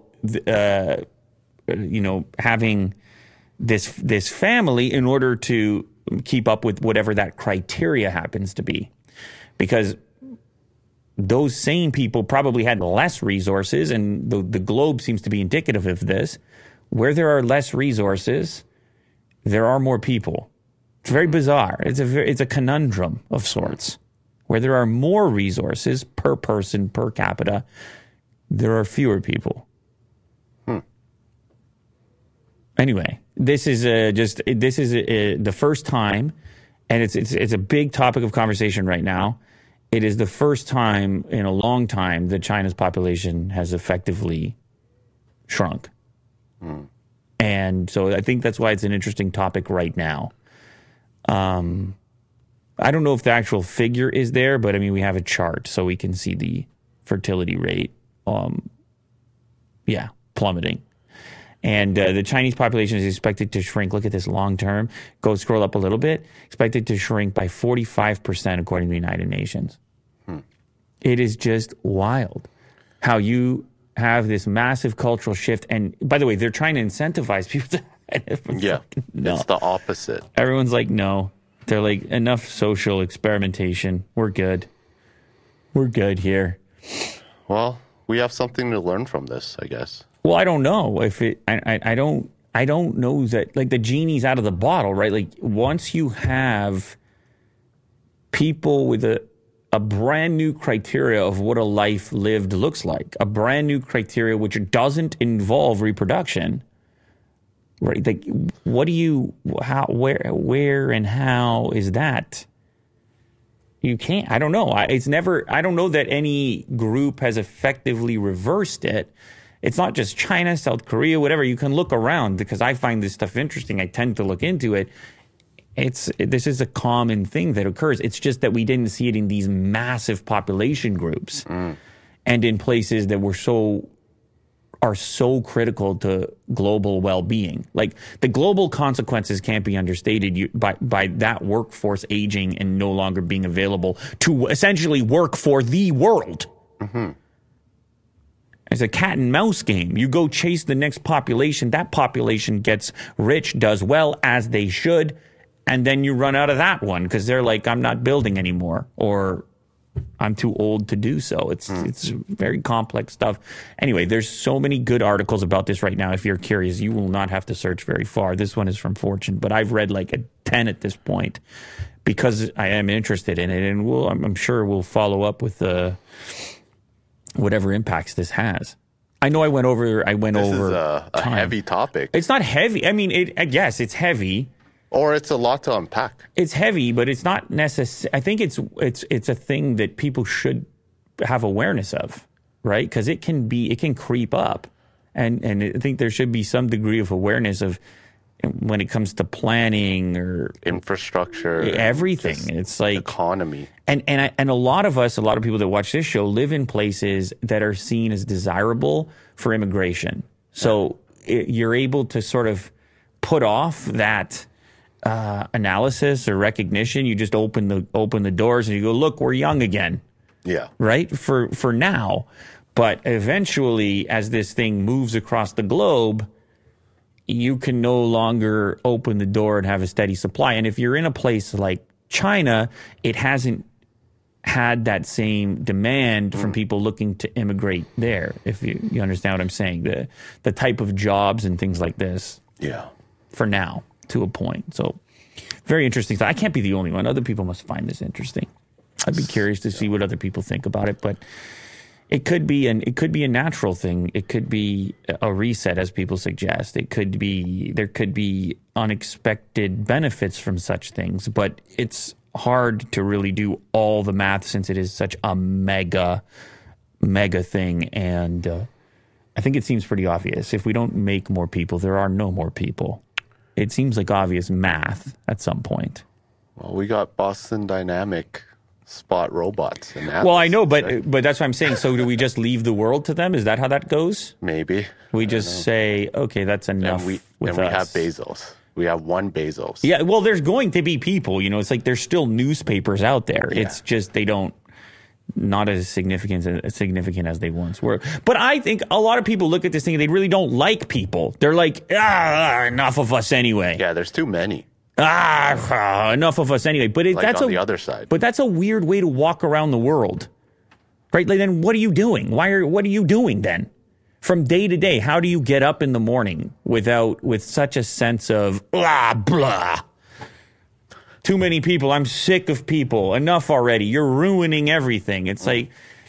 having this family in order to keep up with whatever that criteria happens to be. Because those same people probably had less resources, and the globe seems to be indicative of this. Where there are less resources, there are more people. It's very bizarre. It's a conundrum of sorts. Where there are more resources per person, per capita, there are fewer people. Anyway, this is the first time, and it's a big topic of conversation right now. It is the first time in a long time that China's population has effectively shrunk. And so I think that's why it's an interesting topic right now. I don't know if the actual figure is there, but I mean, we have a chart so we can see the fertility rate, plummeting. And the Chinese population is expected to shrink. Look at this long term. Go scroll up a little bit. Expected to shrink by 45% according to the United Nations. It is just wild how you have this massive cultural shift. And by the way, they're trying to incentivize people to... No. It's the opposite. Everyone's like, no. They're like, enough social experimentation. We're good. We're good here. Well, we have something to learn from this, I guess. Well, I don't know if it... I don't know that... Like, the genie's out of the bottle, right? Like, once you have people with a brand new criteria of what a life lived looks like, a brand new criteria which doesn't involve reproduction, right? Like, what do you, how, where and how is that? You can't, I don't know. I don't know that any group has effectively reversed it. It's not just China, South Korea, whatever. You can look around because I find this stuff interesting. I tend to look into it. This is a common thing that occurs. It's just that we didn't see it in these massive population groups and in places that are so critical to global well-being. Like, the global consequences can't be understated by that workforce aging and no longer being available to essentially work for the world. Mm-hmm. It's a cat and mouse game. You go chase the next population. That population gets rich, does well, as they should, and then you run out of that one because they're like, I'm not building anymore, or I'm too old to do so. It's very complex stuff. Anyway, there's so many good articles about this right now. If you're curious, you will not have to search very far. This one is from Fortune, but I've read like 10 at this point because I am interested in it, and I'm sure we'll follow up with whatever impacts this has. I know I went over. This is a heavy topic. It's not heavy. I mean, yes, it's heavy. Or it's a lot to unpack. It's heavy, but it's not necessary. I think it's a thing that people should have awareness of, right? Because it can creep up, and I think there should be some degree of awareness of when it comes to planning or infrastructure, everything. It's like economy, and a lot of people that watch this show live in places that are seen as desirable for immigration. So you're able to sort of put off that analysis or recognition. You just open the doors and you go, look, we're young again. Yeah. Right? For now. But eventually, as this thing moves across the globe, you can no longer open the door and have a steady supply. And if you're in a place like China, it hasn't had that same demand from people looking to immigrate there, if you understand what I'm saying. The type of jobs and things like this. Yeah. For now. To a point. So very interesting. I can't be the only one. Other people must find this interesting. I'd be curious to see what other people think about it. But It could be a natural thing. It could be a reset, as people suggest. There could be unexpected benefits from such things, but it's hard to really do all the math since it is such a mega thing. And I think it seems pretty obvious. If we don't make more people, there are no more people. It seems like obvious math at some point. Well, we got Boston Dynamic spot robots. Well, I know, but that's what I'm saying. So do we just leave the world to them? Is that how that goes? Maybe. We just say, okay, that's enough. And we have Bezos. We have one Bezos. Yeah, well, there's going to be people. It's like there's still newspapers out there. Yeah. It's just not as significant as they once were. But I think a lot of people look at this thing and they really don't like people. They're like, enough of us anyway. Yeah, there's too many. Enough of us anyway. But that's on the other side. But that's a weird way to walk around the world, right? Like, then what are you doing? What are you doing then? From day to day, how do you get up in the morning with such a sense of blah? Too many people. I'm sick of people. Enough already. You're ruining everything. It's like,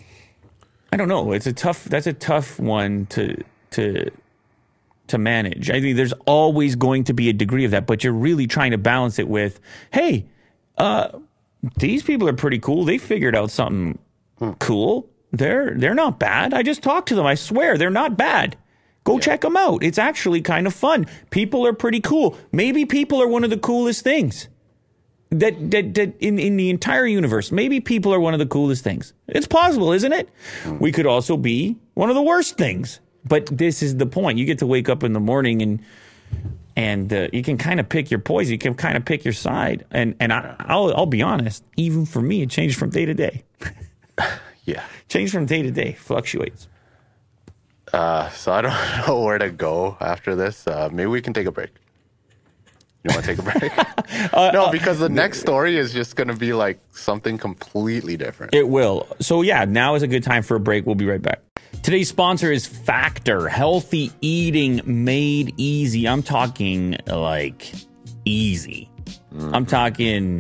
I don't know. That's a tough one to manage. I think there's always going to be a degree of that, but you're really trying to balance it with, hey, these people are pretty cool. They figured out something cool. They're not bad. I just talked to them. I swear they're not bad. Go check them out. It's actually kind of fun. People are pretty cool. Maybe people are one of the coolest things that in the entire universe. Maybe people are one of the coolest things. It's possible, isn't it? We could also be one of the worst things. But this is the point. You get to wake up in the morning and you can kind of pick your poison. You can kind of pick your side. And I'll be honest. Even for me, it changed from day to day. Yeah. Change from day to day, fluctuates. So I don't know where to go after this. Maybe we can take a break. You want to take a break? No, because the next story is just going to be like something completely different. It will. So yeah, now is a good time for a break. We'll be right back. Today's sponsor is Factor. Healthy eating made easy. I'm talking like easy. I'm talking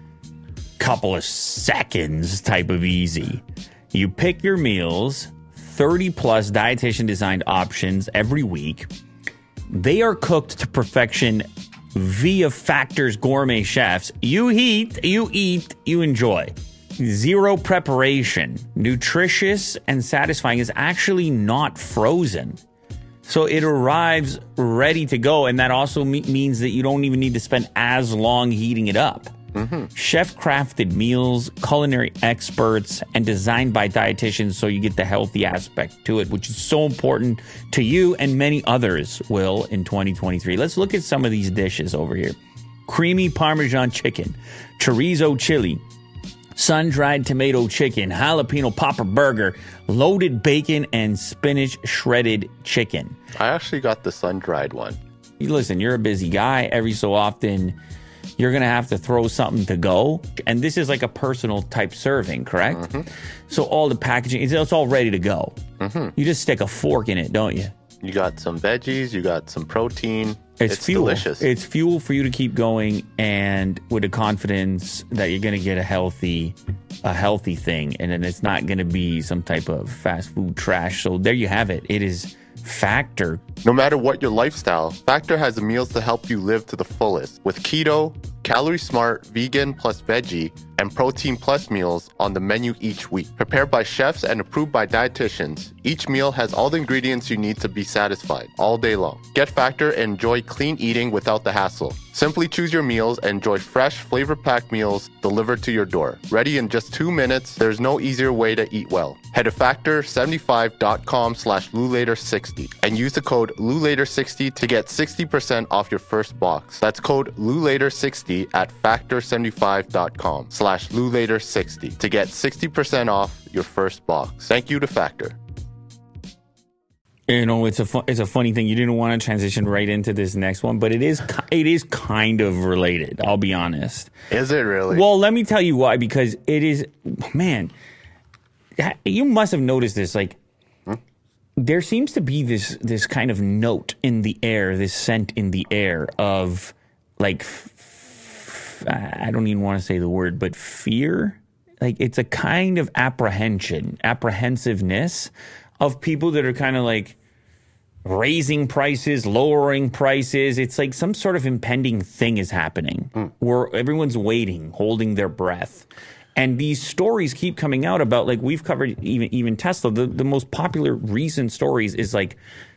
couple of seconds type of easy. You pick your meals, 30 plus dietitian designed options every week. They are cooked to perfection via Factor's gourmet chefs. You eat, you enjoy. Zero preparation. Nutritious and satisfying is actually not frozen. So it arrives ready to go, and that also means that you don't even need to spend as long heating it up. Chef-crafted meals, culinary experts, and designed by dietitians so you get the healthy aspect to it, which is so important to you and many others will in 2023. Let's look at some of these dishes over here. Creamy Parmesan chicken, chorizo chili, sun-dried tomato chicken, jalapeno popper burger, loaded bacon, and spinach shredded chicken. I actually got the sun-dried one. Listen, you're a busy guy. Every so often, you're going to have to throw something to go. And this is like a personal type serving, correct? So all the packaging, it's all ready to go. You just stick a fork in it, don't you? You got some veggies, you got some protein. It's fuel. Delicious. It's fuel for you to keep going, and with the confidence that you're going to get a healthy thing, and then it's not going to be some type of fast food trash. So there you have it. It is Factor. No matter what your lifestyle, Factor has the meals to help you live to the fullest. With keto, calorie smart, vegan plus veggie, and protein plus meals on the menu each week. Prepared by chefs and approved by dietitians, each meal has all the ingredients you need to be satisfied all day long. Get Factor and enjoy clean eating without the hassle. Simply choose your meals and enjoy fresh, flavor-packed meals delivered to your door. Ready in just 2 minutes, there's no easier way to eat well. Head to factor75.com/LouLater60 and use the code LouLater60 to get 60% off your first box. That's code LouLater60 at factor75.com/LouLater60 to get 60% off your first box. Thank you to Factor. You know, it's a funny thing. You didn't want to transition right into this next one, but it is kind of related. I'll be honest. Is it really? Well, let me tell you why. Because it is, man. You must have noticed this. Like, there seems to be this kind of note in the air, this scent in the air of like, I don't even want to say the word, but fear. like it's a kind of apprehensiveness of people that are kind of like raising prices, lowering prices. It's like some sort of impending thing is happening where everyone's waiting, holding their breath. And these stories keep coming out about, like, we've covered even Tesla. The most popular recent stories is like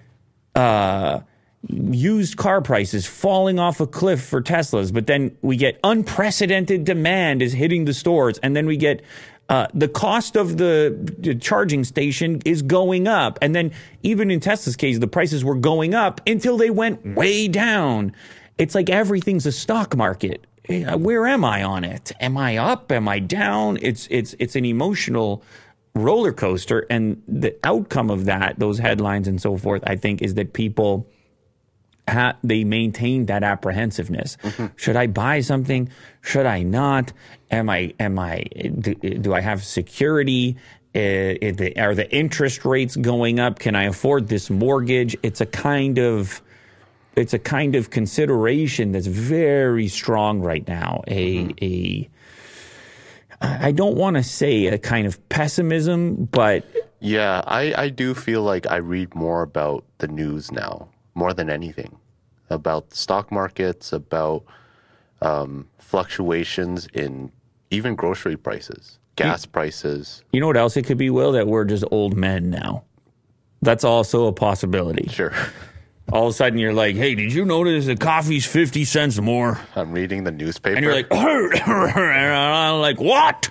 used car prices falling off a cliff for Teslas. But then we get unprecedented demand is hitting the stores. And then we get the cost of the charging station is going up. And then even in Tesla's case, the prices were going up until they went way down. It's like everything's a stock market. Where am I on it? Am I up? Am I down? It's an emotional roller coaster. And the outcome of that, those headlines and so forth, I think, is that people they maintain that apprehensiveness. Should I buy something? Should I not? Do I have security? Are the interest rates going up? Can I afford this mortgage? It's a kind of consideration that's very strong right now. I don't want to say a kind of pessimism, but yeah, I do feel like I read more about the news now, more than anything, about stock markets, about fluctuations in even grocery prices, gas prices. You know what else it could be, Will? That we're just old men now. That's also a possibility. Sure. All of a sudden, you're like, hey, did you notice the coffee's 50 cents more? I'm reading the newspaper. And you're like, and I'm like, what?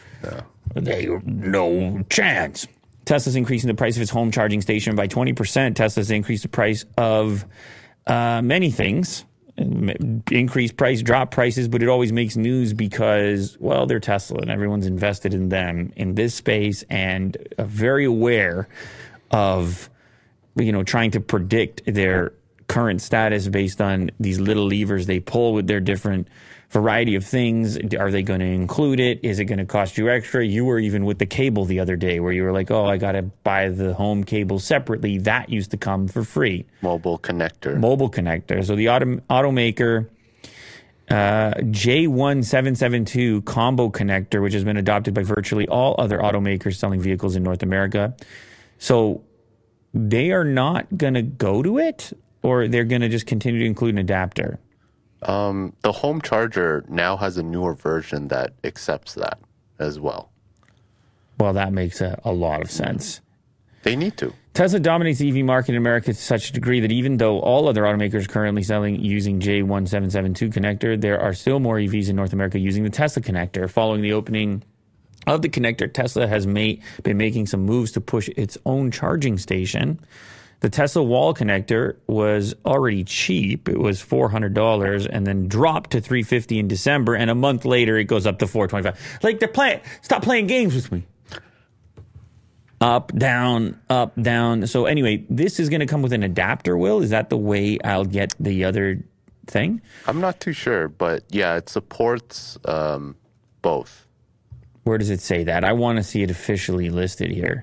No chance. Tesla's increasing the price of its home charging station by 20%. Tesla's increased the price of many things. Increase price, drop prices, but it always makes news because, well, they're Tesla and everyone's invested in them in this space and very aware of trying to predict their current status based on these little levers they pull with their different variety of things. Are they going to include it? Is it going to cost you extra? You were even with the cable the other day where you were like, oh, I got to buy the home cable separately. That used to come for free. Mobile connector. So the automaker J1772 combo connector, which has been adopted by virtually all other automakers selling vehicles in North America. So they are not going to go to it, or they're going to just continue to include an adapter? The home charger now has a newer version that accepts that as well. Well, that makes a lot of sense. They need to. Tesla dominates the EV market in America to such a degree that even though all other automakers currently selling using J1772 connector, there are still more EVs in North America using the Tesla connector. Following the opening of the connector, Tesla has been making some moves to push its own charging station. The Tesla wall connector was already cheap. It was $400 and then dropped to $350 in December. And a month later, it goes up to $425. Like, stop playing games with me. Up, down, up, down. So anyway, this is going to come with an adapter, Will. Is that the way I'll get the other thing? I'm not too sure, but yeah, it supports both. Where does it say that? I want to see it officially listed here.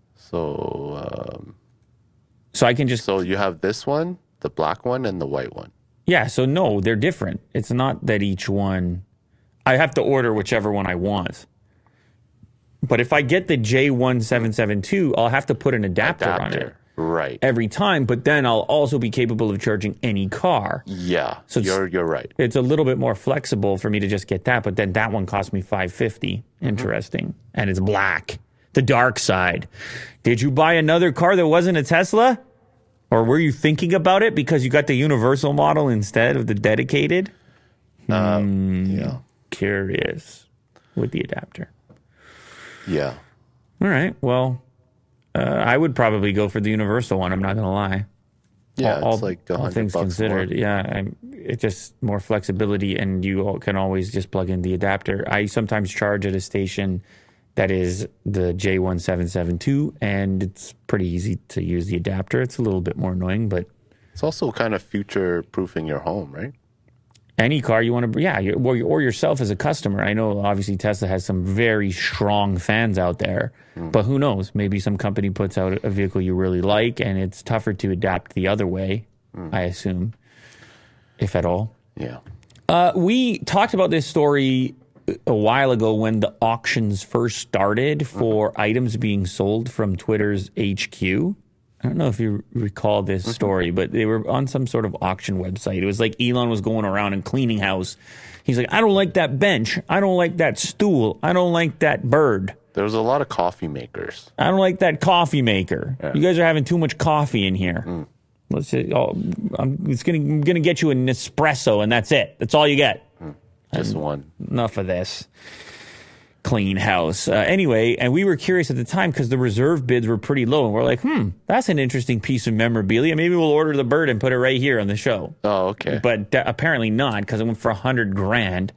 So I can just... So you have this one, the black one, and the white one. Yeah, so no, they're different. It's not that each one... I have to order whichever one I want. But if I get the J1772, I'll have to put an adapter on it. Right. Every time, but then I'll also be capable of charging any car. Yeah, so you're right. It's a little bit more flexible for me to just get that, but then that one cost me $550. Interesting. And it's black. The dark side. Did you buy another car that wasn't a Tesla? Or were you thinking about it because you got the universal model instead of the dedicated? Yeah. Curious with the adapter. Yeah. All right. Well, I would probably go for the universal one. I'm not going to lie. Yeah, it's like all things considered. More. Yeah, it's just more flexibility, and you can always just plug in the adapter. I sometimes charge at a station that is the J1772, and it's pretty easy to use the adapter. It's a little bit more annoying, but it's also kind of future-proofing your home, right? Any car you want to, or yourself as a customer. I know obviously Tesla has some very strong fans out there, but who knows? Maybe some company puts out a vehicle you really like, and it's tougher to adapt the other way, I assume, if at all. Yeah. We talked about this story a while ago when the auctions first started for items being sold from Twitter's HQ. I don't know if you recall this story, but they were on some sort of auction website. It was like Elon was going around and cleaning house. He's like, I don't like that bench. I don't like that stool. I don't like that bird. There was a lot of coffee makers. I don't like that coffee maker. Yeah. You guys are having too much coffee in here. Let's say, I'm gonna get you an espresso, and that's it. That's all you get. Just one. Enough of this. Clean house. Anyway, and we were curious at the time because the reserve bids were pretty low, and we're like, that's an interesting piece of memorabilia. Maybe we'll order the bird and put it right here on the show. Oh, okay. But apparently not, because it went for $100,000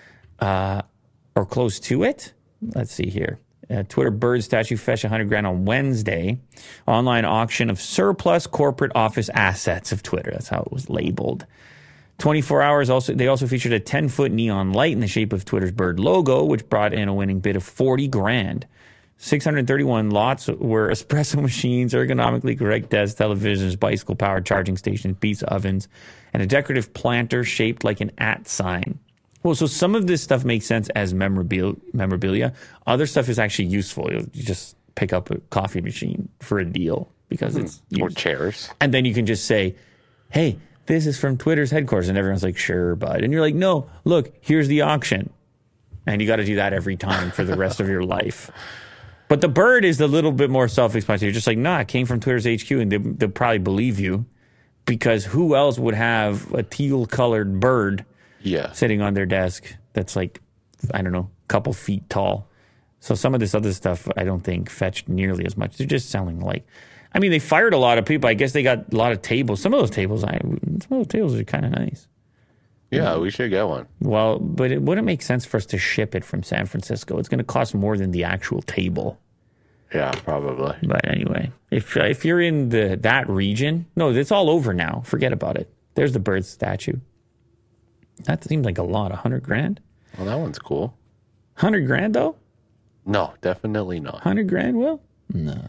or close to it. Let's see here. Twitter bird statue fetched $100,000 on Wednesday. Online auction of surplus corporate office assets of Twitter. That's how it was labeled. 24 hours. They also featured a 10-foot neon light in the shape of Twitter's bird logo, which brought in a winning bid of $40,000. 631 lots were espresso machines, ergonomically correct desks, televisions, bicycle-powered charging stations, pizza ovens, and a decorative planter shaped like an @ sign. Well, so some of this stuff makes sense as memorabilia. Other stuff is actually useful. You just pick up a coffee machine for a deal because it's or chairs. And then you can just say, hey, this is from Twitter's headquarters. And everyone's like, sure, bud. And you're like, no, look, here's the auction. And you got to do that every time for the rest of your life. But the bird is a little bit more self-explanatory. You're just like, nah, it came from Twitter's HQ, and they'll probably believe you because who else would have a teal-colored bird sitting on their desk that's like, I don't know, a couple feet tall. So some of this other stuff I don't think fetched nearly as much. They're just selling like, I mean, they fired a lot of people. I guess they got a lot of tables. Some of those tables are kind of nice. Yeah, we should get one. Well, but it wouldn't make sense for us to ship it from San Francisco. It's going to cost more than the actual table. Yeah, probably. But anyway, if you're in that region, no, it's all over now. Forget about it. There's the bird statue. That seems like a lot. $100,000. Well, that one's cool. $100,000 though? No, definitely not. $100,000? Well, no.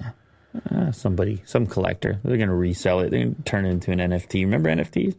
Some collector. They're going to resell it. They're going to turn it into an NFT. Remember NFTs?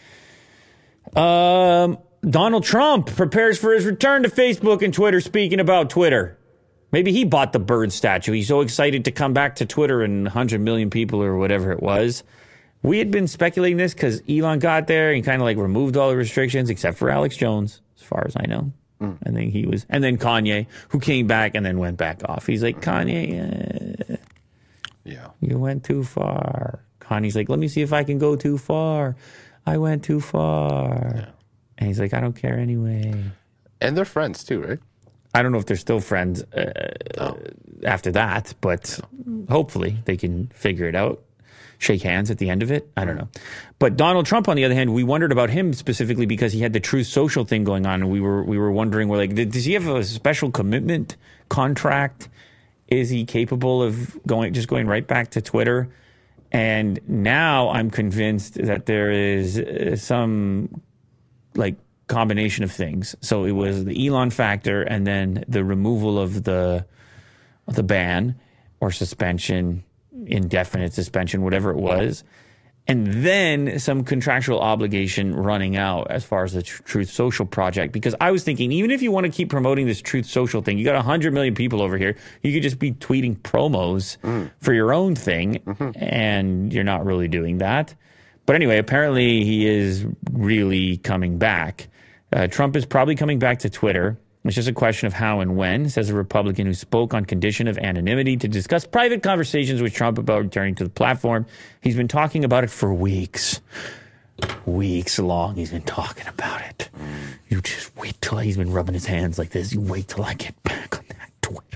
Donald Trump prepares for his return to Facebook and Twitter. Speaking about Twitter, maybe he bought the bird statue. He's so excited to come back to Twitter and 100 million people or whatever it was. We had been speculating this because Elon got there and kind of like removed all the restrictions except for Alex Jones, as far as I know. I think he was, and then Kanye, who came back and then went back off. He's like, Kanye, you went too far. Kanye's like, let me see if I can go too far. I went too far. Yeah. And he's like, I don't care anyway. And they're friends too, right? I don't know if they're still friends after that, but hopefully they can figure it out. Shake hands at the end of it. I don't know. But Donald Trump, on the other hand, we wondered about him specifically because he had the Truth Social thing going on. And we were wondering, we're like, does he have a special commitment contract? Is he capable of going right back to Twitter? And now I'm convinced that there is some like combination of things. So it was the Elon factor and then the removal of the ban or suspension, indefinite suspension, whatever it was. And then some contractual obligation running out as far as the Truth Social project. Because I was thinking, even if you want to keep promoting this Truth Social thing, you got 100 million people over here. You could just be tweeting promos for your own thing. And you're not really doing that. But anyway, apparently he is really coming back. Trump is probably coming back to Twitter. It's just a question of how and when, says a Republican who spoke on condition of anonymity to discuss private conversations with Trump about returning to the platform. He's been talking about it for weeks. Weeks long, he's been talking about it. You just wait till he's been rubbing his hands like this. You wait till I get back on that Twitter.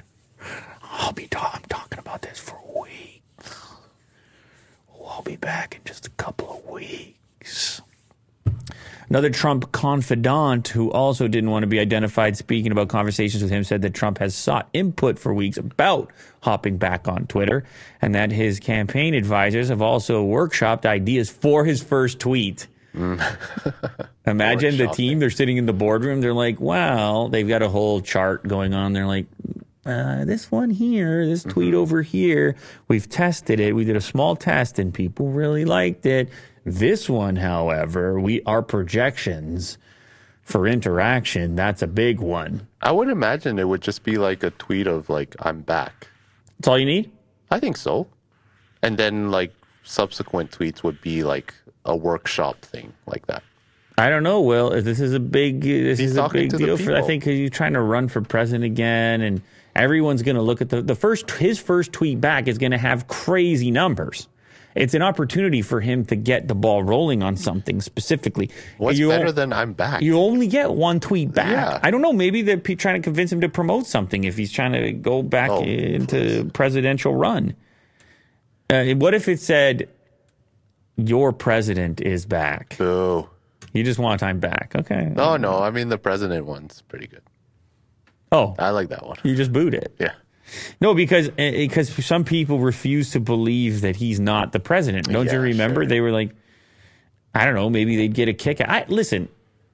I'm talking about this for weeks. I'll be back in just a couple of weeks. Another Trump confidant who also didn't want to be identified, speaking about conversations with him, said that Trump has sought input for weeks about hopping back on Twitter and that his campaign advisors have also workshopped ideas for his first tweet. Imagine the team, they're sitting in the boardroom. They're like, wow, they've got a whole chart going on. They're like, this one here, this tweet over here, we've tested it. We did a small test and people really liked it. This one, however, our projections for interaction, that's a big one. I would imagine it would just be like a tweet of like, I'm back. That's all you need? I think so. And then like subsequent tweets would be like a workshop thing like that. I don't know, Will. This is a big deal for. I think he's trying to run for president again, and everyone's going to look at his first tweet back is going to have crazy numbers. It's an opportunity for him to get the ball rolling on something specifically. What's better than I'm back? You only get one tweet back. Yeah. I don't know. Maybe they're trying to convince him to promote something if he's trying to go back into presidential run. What if it said, "Your president is back"? Boo. You just want time back. Okay. No. I mean, the president one's pretty good. Oh. I like that one. You just booed it. Yeah. No, because some people refuse to believe that he's not the president. Don't you remember? Sure. They were like, I don't know, maybe they'd get a kick out. Listen,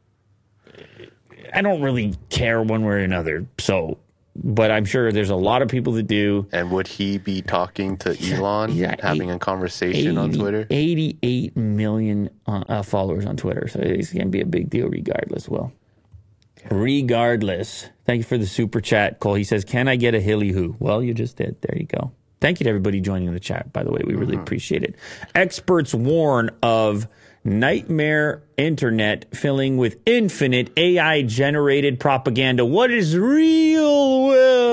I don't really care one way or another. But I'm sure there's a lot of people that do. And would he be talking to Elon, having a conversation on Twitter? 88 million followers on Twitter. So it's going to be a big deal regardless, Will. Yeah. Regardless. Thank you for the super chat, Cole. He says, can I get a hilly hoo? Well, you just did. There you go. Thank you to everybody joining the chat, by the way. We really appreciate it. Experts warn of nightmare internet filling with infinite AI-generated propaganda. What is real,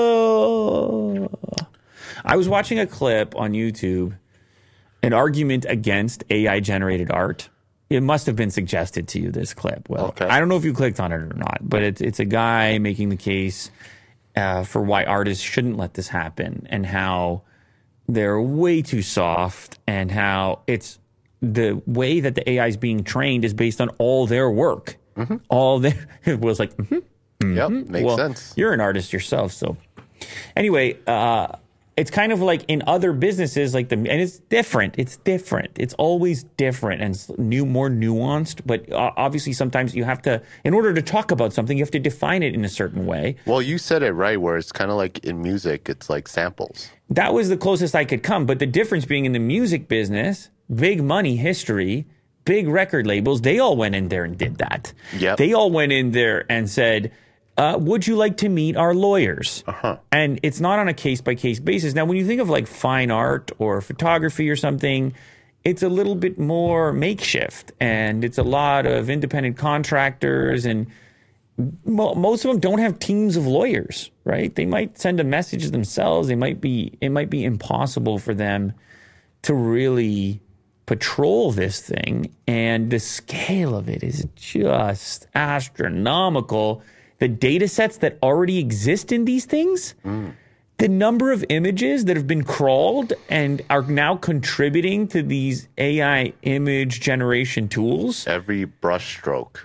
Will? I was watching a clip on YouTube, an argument against AI-generated art. It must have been suggested to you, this clip. Well, okay. I don't know if you clicked on it or not, but it's a guy making the case for why artists shouldn't let this happen and how they're way too soft and how it's the way that the AI is being trained is based on all their work. It was like, yep, makes sense. You're an artist yourself. So anyway, it's kind of like in other businesses, and it's different. It's different. It's always different and more nuanced. But obviously, sometimes you have to, in order to talk about something, you have to define it in a certain way. Well, you said it right, where it's kind of like in music, it's like samples. That was the closest I could come. But the difference being in the music business, big money history, big record labels, they all went in there and did that. Yep. They all went in there and said, would you like to meet our lawyers? And it's not on a case-by-case basis. Now, when you think of like fine art or photography or something, it's a little bit more makeshift. And it's a lot of independent contractors. And most of them don't have teams of lawyers, right? They might send a message themselves. It might be impossible for them to really patrol this thing. And the scale of it is just astronomical. The data sets that already exist in these things, the number of images that have been crawled and are now contributing to these AI image generation tools. Every brushstroke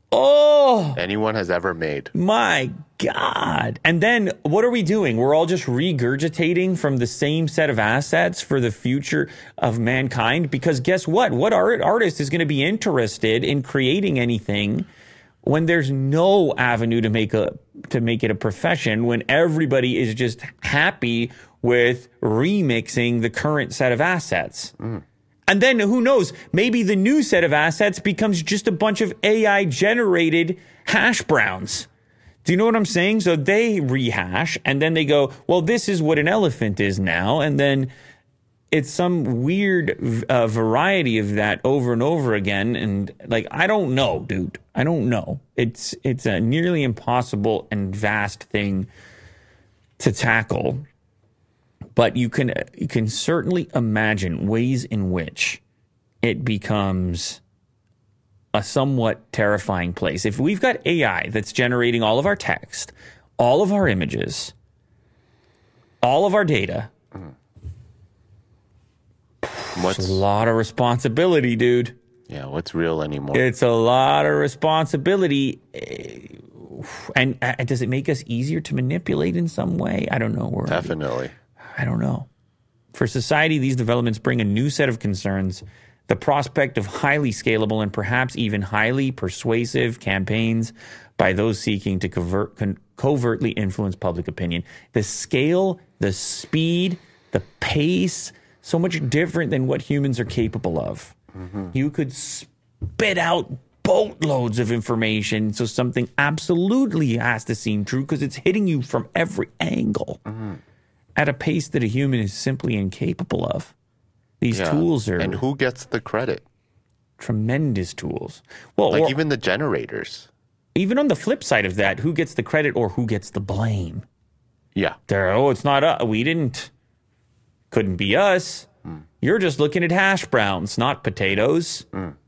anyone has ever made. My God. And then what are we doing? We're all just regurgitating from the same set of assets for the future of mankind. Because guess what? What artist is going to be interested in creating anything when there's no avenue to make it a profession, when everybody is just happy with remixing the current set of assets? And then who knows, maybe the new set of assets becomes just a bunch of AI generated hash browns. Do you know what I'm saying? So they rehash and then they go, well, this is what an elephant is now. And then it's some weird variety of that over and over again. And I don't know, dude. I don't know. It's a nearly impossible and vast thing to tackle. But you can certainly imagine ways in which it becomes a somewhat terrifying place. If we've got AI that's generating all of our text, all of our images, all of our data, it's a lot of responsibility, dude. Yeah, what's real anymore? It's a lot of responsibility. And does it make us easier to manipulate in some way? I don't know. Definitely. I don't know. For society, these developments bring a new set of concerns. The prospect of highly scalable and perhaps even highly persuasive campaigns by those seeking to covertly influence public opinion. The scale, the speed, the pace, so much different than what humans are capable of. You could spit out boatloads of information. So something absolutely has to seem true because it's hitting you from every angle at a pace that a human is simply incapable of. These tools are... And who gets the credit? Tremendous tools. Well, like even the generators. Even on the flip side of that, who gets the credit or who gets the blame? Yeah. It's not us. We didn't. Couldn't be us. You're just looking at hash browns, not potatoes.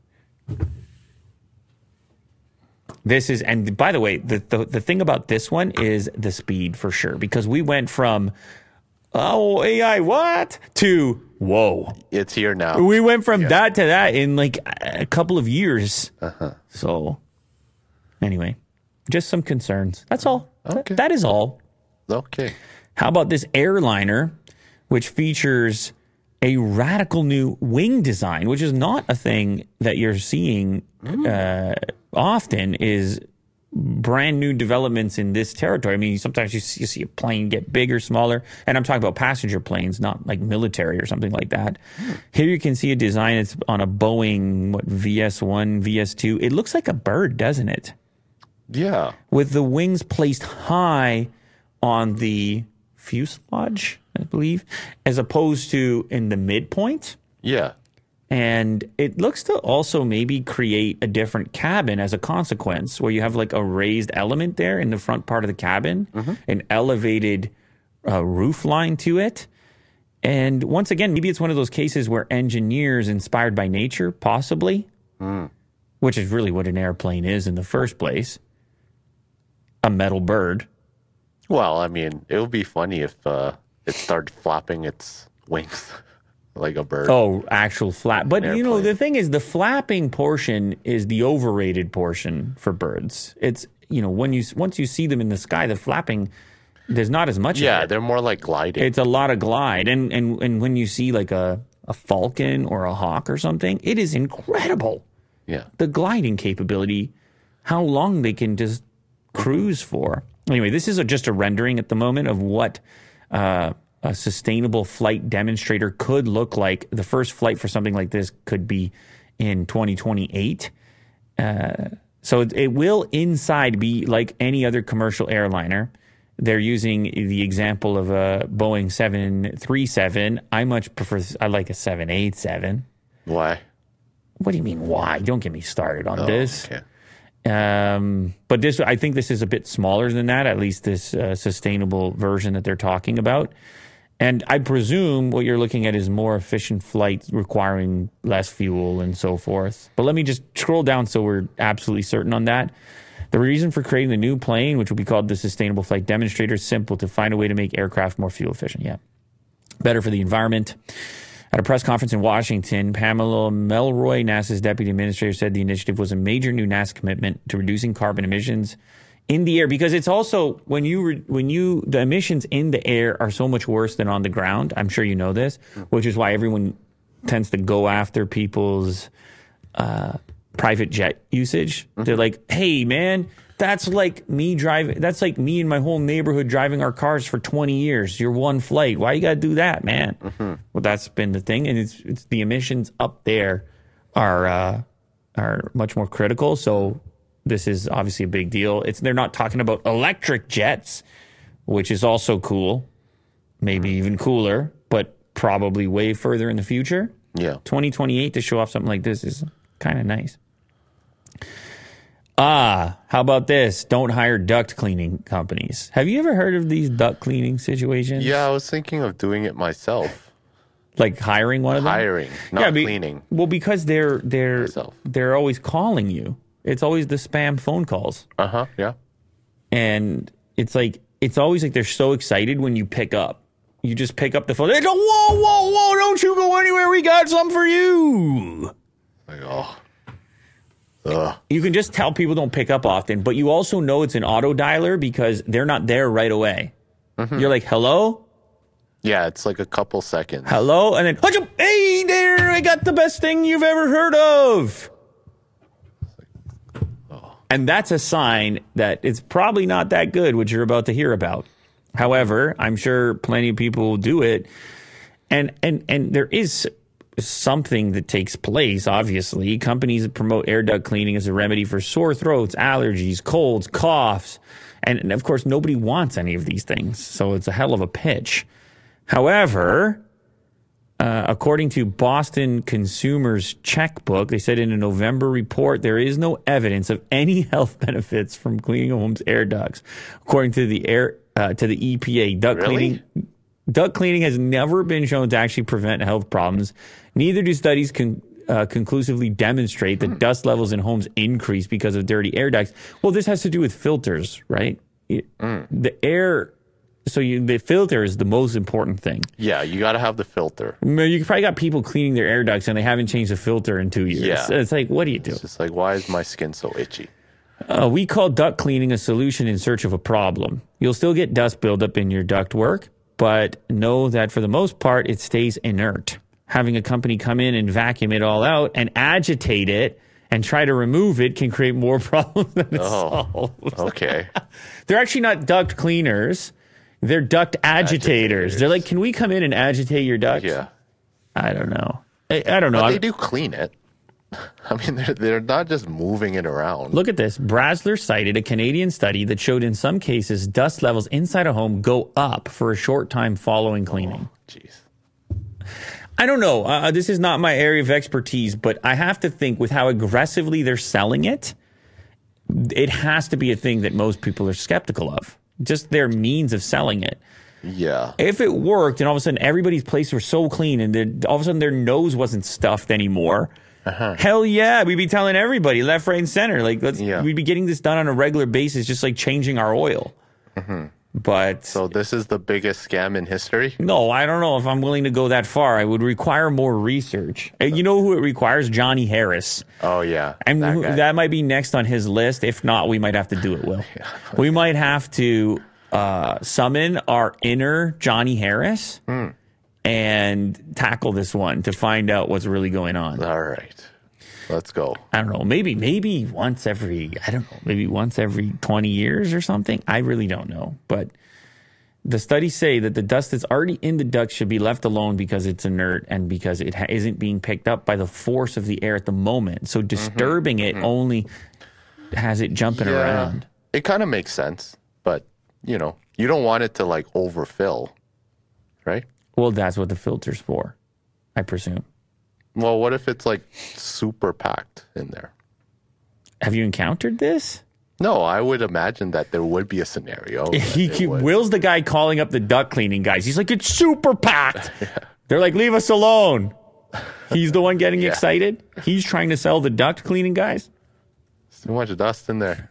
This is, and by the way, the thing about this one is the speed for sure, because we went from, AI, what? To, whoa. It's here now. We went from that to that in like a couple of years. So, anyway, just some concerns. That's all. Okay. That is all. Okay. How about this airliner, which features a radical new wing design, which is not a thing that you're seeing often, is brand new developments in this territory. I mean, sometimes you see a plane get bigger, smaller, and I'm talking about passenger planes, not like military or something like that. Here you can see a design. It's on a Boeing, VS1, VS2. It looks like a bird, doesn't it? Yeah. With the wings placed high on the fuselage, I believe, as opposed to in the midpoint. Yeah. And it looks to also maybe create a different cabin as a consequence, where you have like a raised element there in the front part of the cabin, an elevated roof line to it. And once again, maybe it's one of those cases where engineers inspired by nature, possibly, which is really what an airplane is in the first place, a metal bird. Well, I mean, it would be funny if it started flapping its wings like a bird. Oh, actual flap. But, you know, the thing is, the flapping portion is the overrated portion for birds. It's, you know, once you see them in the sky, the flapping, there's not as much of it. They're more like gliding. It's a lot of glide. And when you see like a falcon or a hawk or something, it is incredible. Yeah. The gliding capability, how long they can just cruise for. Anyway, this is just a rendering at the moment of what a sustainable flight demonstrator could look like. The first flight for something like this could be in 2028. So it will inside be like any other commercial airliner. They're using the example of a Boeing 737. I like a 787. Why? What do you mean, why? Don't get me started on this. Okay. But this, I think this is a bit smaller than that, at least this sustainable version that they're talking about. And I presume what you're looking at is more efficient flights requiring less fuel and so forth. But let me just scroll down so we're absolutely certain on that. The reason for creating the new plane, which will be called the Sustainable Flight Demonstrator, is simple: to find a way to make aircraft more fuel efficient. Yeah. Better for the environment. At a press conference in Washington, Pamela Melroy, NASA's deputy administrator, said the initiative was a major new NASA commitment to reducing carbon emissions in the air, because it's also the emissions in the air are so much worse than on the ground. I'm sure you know this, which is why everyone tends to go after people's private jet usage. They're like, hey, man, that's like me driving. That's like me and my whole neighborhood driving our cars for 20 years. You're one flight. Why you got to do that, man? Well, that's been the thing. And it's the emissions up there are much more critical. So this is obviously a big deal. They're not talking about electric jets, which is also cool, maybe even cooler, but probably way further in the future. Yeah. 2028 to show off something like this is kind of nice. How about this? Don't hire duct cleaning companies. Have you ever heard of these duct cleaning situations? Yeah, I was thinking of doing it myself. Like hiring one of them? Hiring, not cleaning. Well, because they're Myself. always calling you. It's always the spam phone calls. Yeah. And it's always like they're so excited when you pick up. You just pick up the phone. They go, whoa, don't you go anywhere. We got some for you. Like, oh. Ugh. You can just tell people don't pick up often, but you also know it's an auto dialer because they're not there right away. You're like, hello? Yeah, it's like a couple seconds. Hello? And then, hey there, I got the best thing you've ever heard of. And that's a sign that it's probably not that good, what you're about to hear about. However, I'm sure plenty of people will do it. And there is something that takes place, obviously. Companies that promote air duct cleaning as a remedy for sore throats, allergies, colds, coughs. And of course, nobody wants any of these things. So it's a hell of a pitch. However, according to Boston Consumers Checkbook, they said in a November report, there is no evidence of any health benefits from cleaning a home's air ducts. According to the EPA, duct cleaning has never been shown to actually prevent health problems. Neither do studies conclusively demonstrate that dust levels in homes increase because of dirty air ducts. Well, this has to do with filters, right? The air, the filter is the most important thing. Yeah, you got to have the filter. You probably got people cleaning their air ducts and they haven't changed the filter in 2 years. Yeah. It's like, what do you do? It's just like, why is my skin so itchy? We call duct cleaning a solution in search of a problem. You'll still get dust buildup in your ductwork, but know that for the most part, it stays inert. Having a company come in and vacuum it all out and agitate it and try to remove it can create more problems than it solves. Okay. They're actually not duct cleaners. They're duct agitators. They're like, can we come in and agitate your ducts? Yeah. I don't know. I don't know. But they do clean it. I mean, they're not just moving it around. Look at this. Brasler cited a Canadian study that showed in some cases dust levels inside a home go up for a short time following cleaning. Jeez. I don't know. This is not my area of expertise, but I have to think with how aggressively they're selling it, it has to be a thing that most people are skeptical of. Just their means of selling it. Yeah. If it worked and all of a sudden everybody's places were so clean and all of a sudden their nose wasn't stuffed anymore, hell yeah, we'd be telling everybody left, right, and center. Like, we'd be getting this done on a regular basis, just like changing our oil. But so this is the biggest scam in history? No, I don't know if I'm willing to go that far. I would require more research. You know who it requires? Johnny Harris. Oh, yeah. And that might be next on his list. If not, we might have to do it, Will. We might have to summon our inner Johnny Harris and tackle this one to find out what's really going on. All right. Let's go. I don't know. Maybe once every, maybe once every 20 years or something. I really don't know. But the studies say that the dust that's already in the duct should be left alone because it's inert and because it isn't being picked up by the force of the air at the moment. So disturbing it only has it jumping around. It kind of makes sense. But, you don't want it to like overfill, right? Well, that's what the filter's for, I presume. Well, what if it's like super packed in there? Have you encountered this? No, I would imagine that there would be a scenario. Will's the guy calling up the duct cleaning guys. He's like, it's super packed. They're like, leave us alone. He's the one getting excited. He's trying to sell the duct cleaning guys. There's too much dust in there.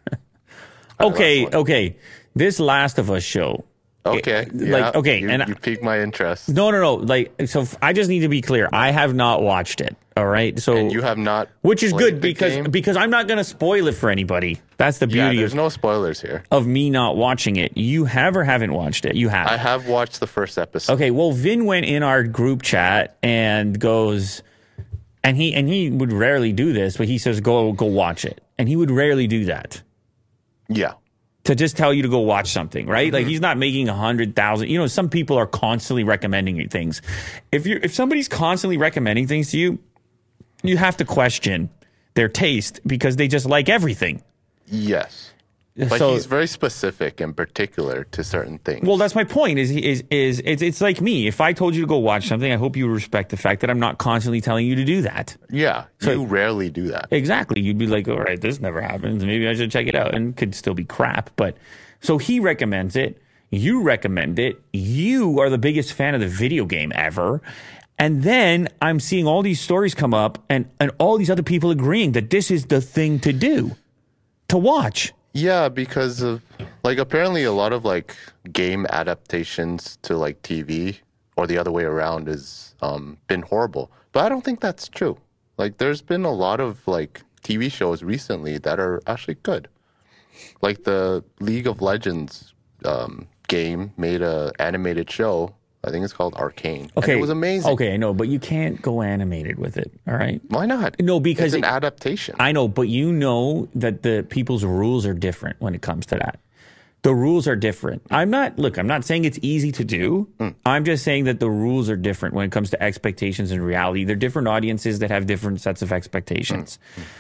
Okay. This Last of Us show. Okay. You piqued my interest. No. So I just need to be clear. I have not watched it. All right. So and you have not, which is good because I'm not going to spoil it for anybody. That's the beauty. There's no spoilers here of me not watching it. You have or haven't watched it? You have. I have watched the first episode. Okay. Well, Vin went in our group chat and goes, and he would rarely do this, but he says go watch it, and he would rarely do that. Yeah. To just tell you to go watch something, right? Like he's not making 100,000. Some people are constantly recommending you things. If somebody's constantly recommending things to you, you have to question their taste because they just like everything. Yes. But he's very specific and particular to certain things. Well, that's my point. It's like me. If I told you to go watch something, I hope you respect the fact that I'm not constantly telling you to do that. Yeah, you rarely do that. Exactly. You'd be like, all right, this never happens. Maybe I should check it out. And it could still be crap. But so he recommends it. You recommend it. You are the biggest fan of the video game ever. And then I'm seeing all these stories come up and all these other people agreeing that this is the thing to do, to watch. Yeah, because of apparently a lot of game adaptations to TV or the other way around has been horrible. But I don't think that's true. There's been a lot of TV shows recently that are actually good. Like the League of Legends game made a animated show. I think it's called Arcane. Okay. And it was amazing. Okay, I know, but you can't go animated with it, all right? Why not? No, because it's an adaptation. I know, but you know that the people's rules are different when it comes to that. The rules are different. I'm not saying it's easy to do. I'm just saying that the rules are different when it comes to expectations and reality. They're different audiences that have different sets of expectations.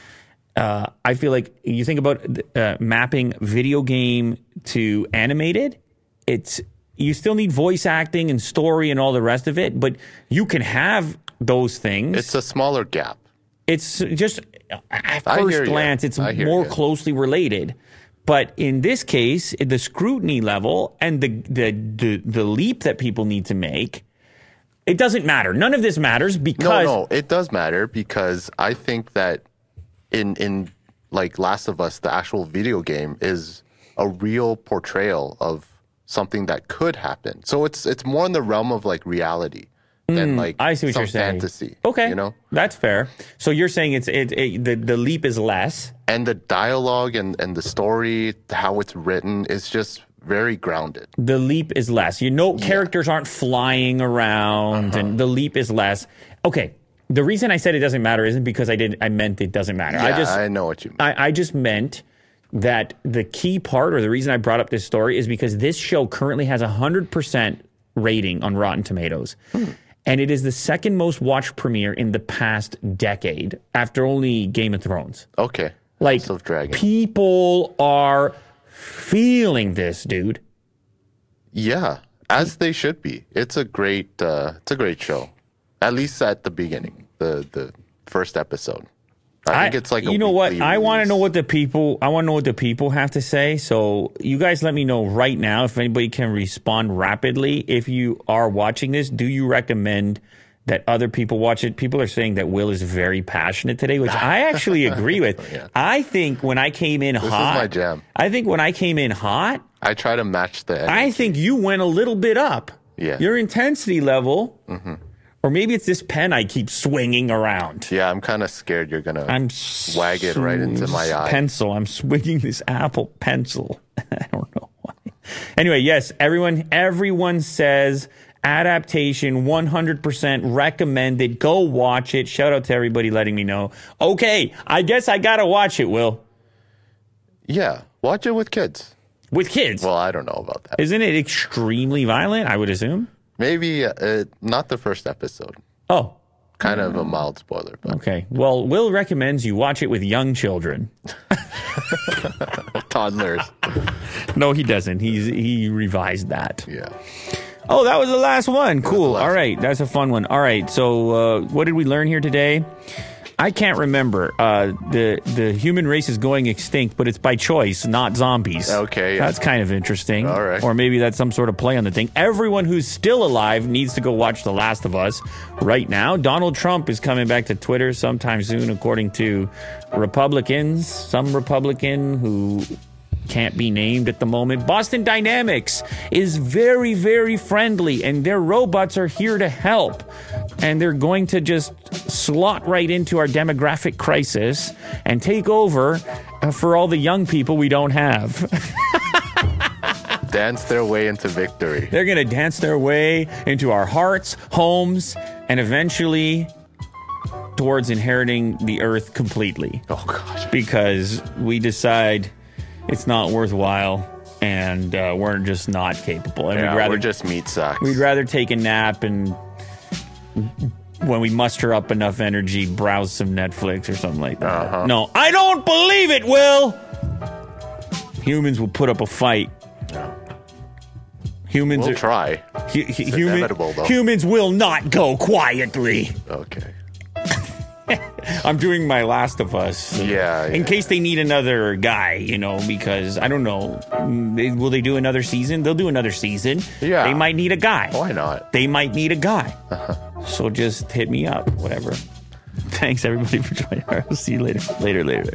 I feel like you think about mapping video game to animated, you still need voice acting and story and all the rest of it, but you can have those things. It's a smaller gap. It's just, at first glance, it's more closely related. But in this case, the scrutiny level and the leap that people need to make, it doesn't matter. None of this matters because... No, it does matter because I think that in like Last of Us, the actual video game is a real portrayal of something that could happen. So it's more in the realm of like reality than like I see what you're saying. Fantasy. Okay, you know, that's fair. So you're saying the leap is less, and the dialogue and the story, how it's written, is just very grounded. The leap is less. Characters aren't flying around, and the leap is less. Okay. The reason I said it doesn't matter isn't because I meant it doesn't matter. Yeah, I know what you mean. I just meant that the key part, or the reason I brought up this story, is because this show currently has 100% rating on Rotten Tomatoes. And it is the second most watched premiere in the past decade, after only Game of Thrones. Okay. Like, House of Dragon. People are feeling this, dude. Yeah, as they should be. It's a great show. At least at the beginning, the first episode. I think it's like you know what? I want to know what the people have to say. So you guys let me know right now if anybody can respond rapidly. If you are watching this, do you recommend that other people watch it? People are saying that Will is very passionate today, which I actually agree with. Yeah. I think when I came in hot, this is my jam. I think when I came in hot, I try to match the energy. I think you went a little bit up. Yeah. Your intensity level. Or maybe it's this pen I keep swinging around. Yeah, I'm kind of scared you're going to wag it right into my eye. I'm swinging this Apple pencil. I don't know why. Anyway, yes, everyone says adaptation 100% recommended. Go watch it. Shout out to everybody letting me know. Okay, I guess I got to watch it, Will. Yeah, watch it with kids. With kids? Well, I don't know about that. Isn't it extremely violent, I would assume? Maybe not the first episode. Oh. Kind of a mild spoiler. But. Okay. Well, Will recommends you watch it with young children. Toddlers. No, he doesn't. He revised that. Yeah. Oh, that was the last one. Cool. All right. That's a fun one. All right. So what did we learn here today? I can't remember. The human race is going extinct, but it's by choice, not zombies. Okay. That's kind of interesting. All right. Or maybe that's some sort of play on the thing. Everyone who's still alive needs to go watch The Last of Us right now. Donald Trump is coming back to Twitter sometime soon, according to Republicans. Some Republican who can't be named at the moment. Boston Dynamics is very, very friendly, and their robots are here to help. And they're going to just slot right into our demographic crisis and take over for all the young people we don't have. Dance their way into victory. They're going to dance their way into our hearts, homes, and eventually towards inheriting the earth completely. Oh, gosh. Because we decide it's not worthwhile, and we're just not capable. And we're just meat sacks. We'd rather take a nap and, when we muster up enough energy, browse some Netflix or something like that. No, I don't believe it, Will! Humans will put up a fight. Humans we'll try. Inevitable, though. Humans will not go quietly. Okay. I'm doing my Last of Us. Yeah. In case they need another guy, because I don't know. Will they do another season? They'll do another season. Yeah. They might need a guy. Why not? They might need a guy. So just hit me up, whatever. Thanks, everybody, for joining. I'll see you later. Later.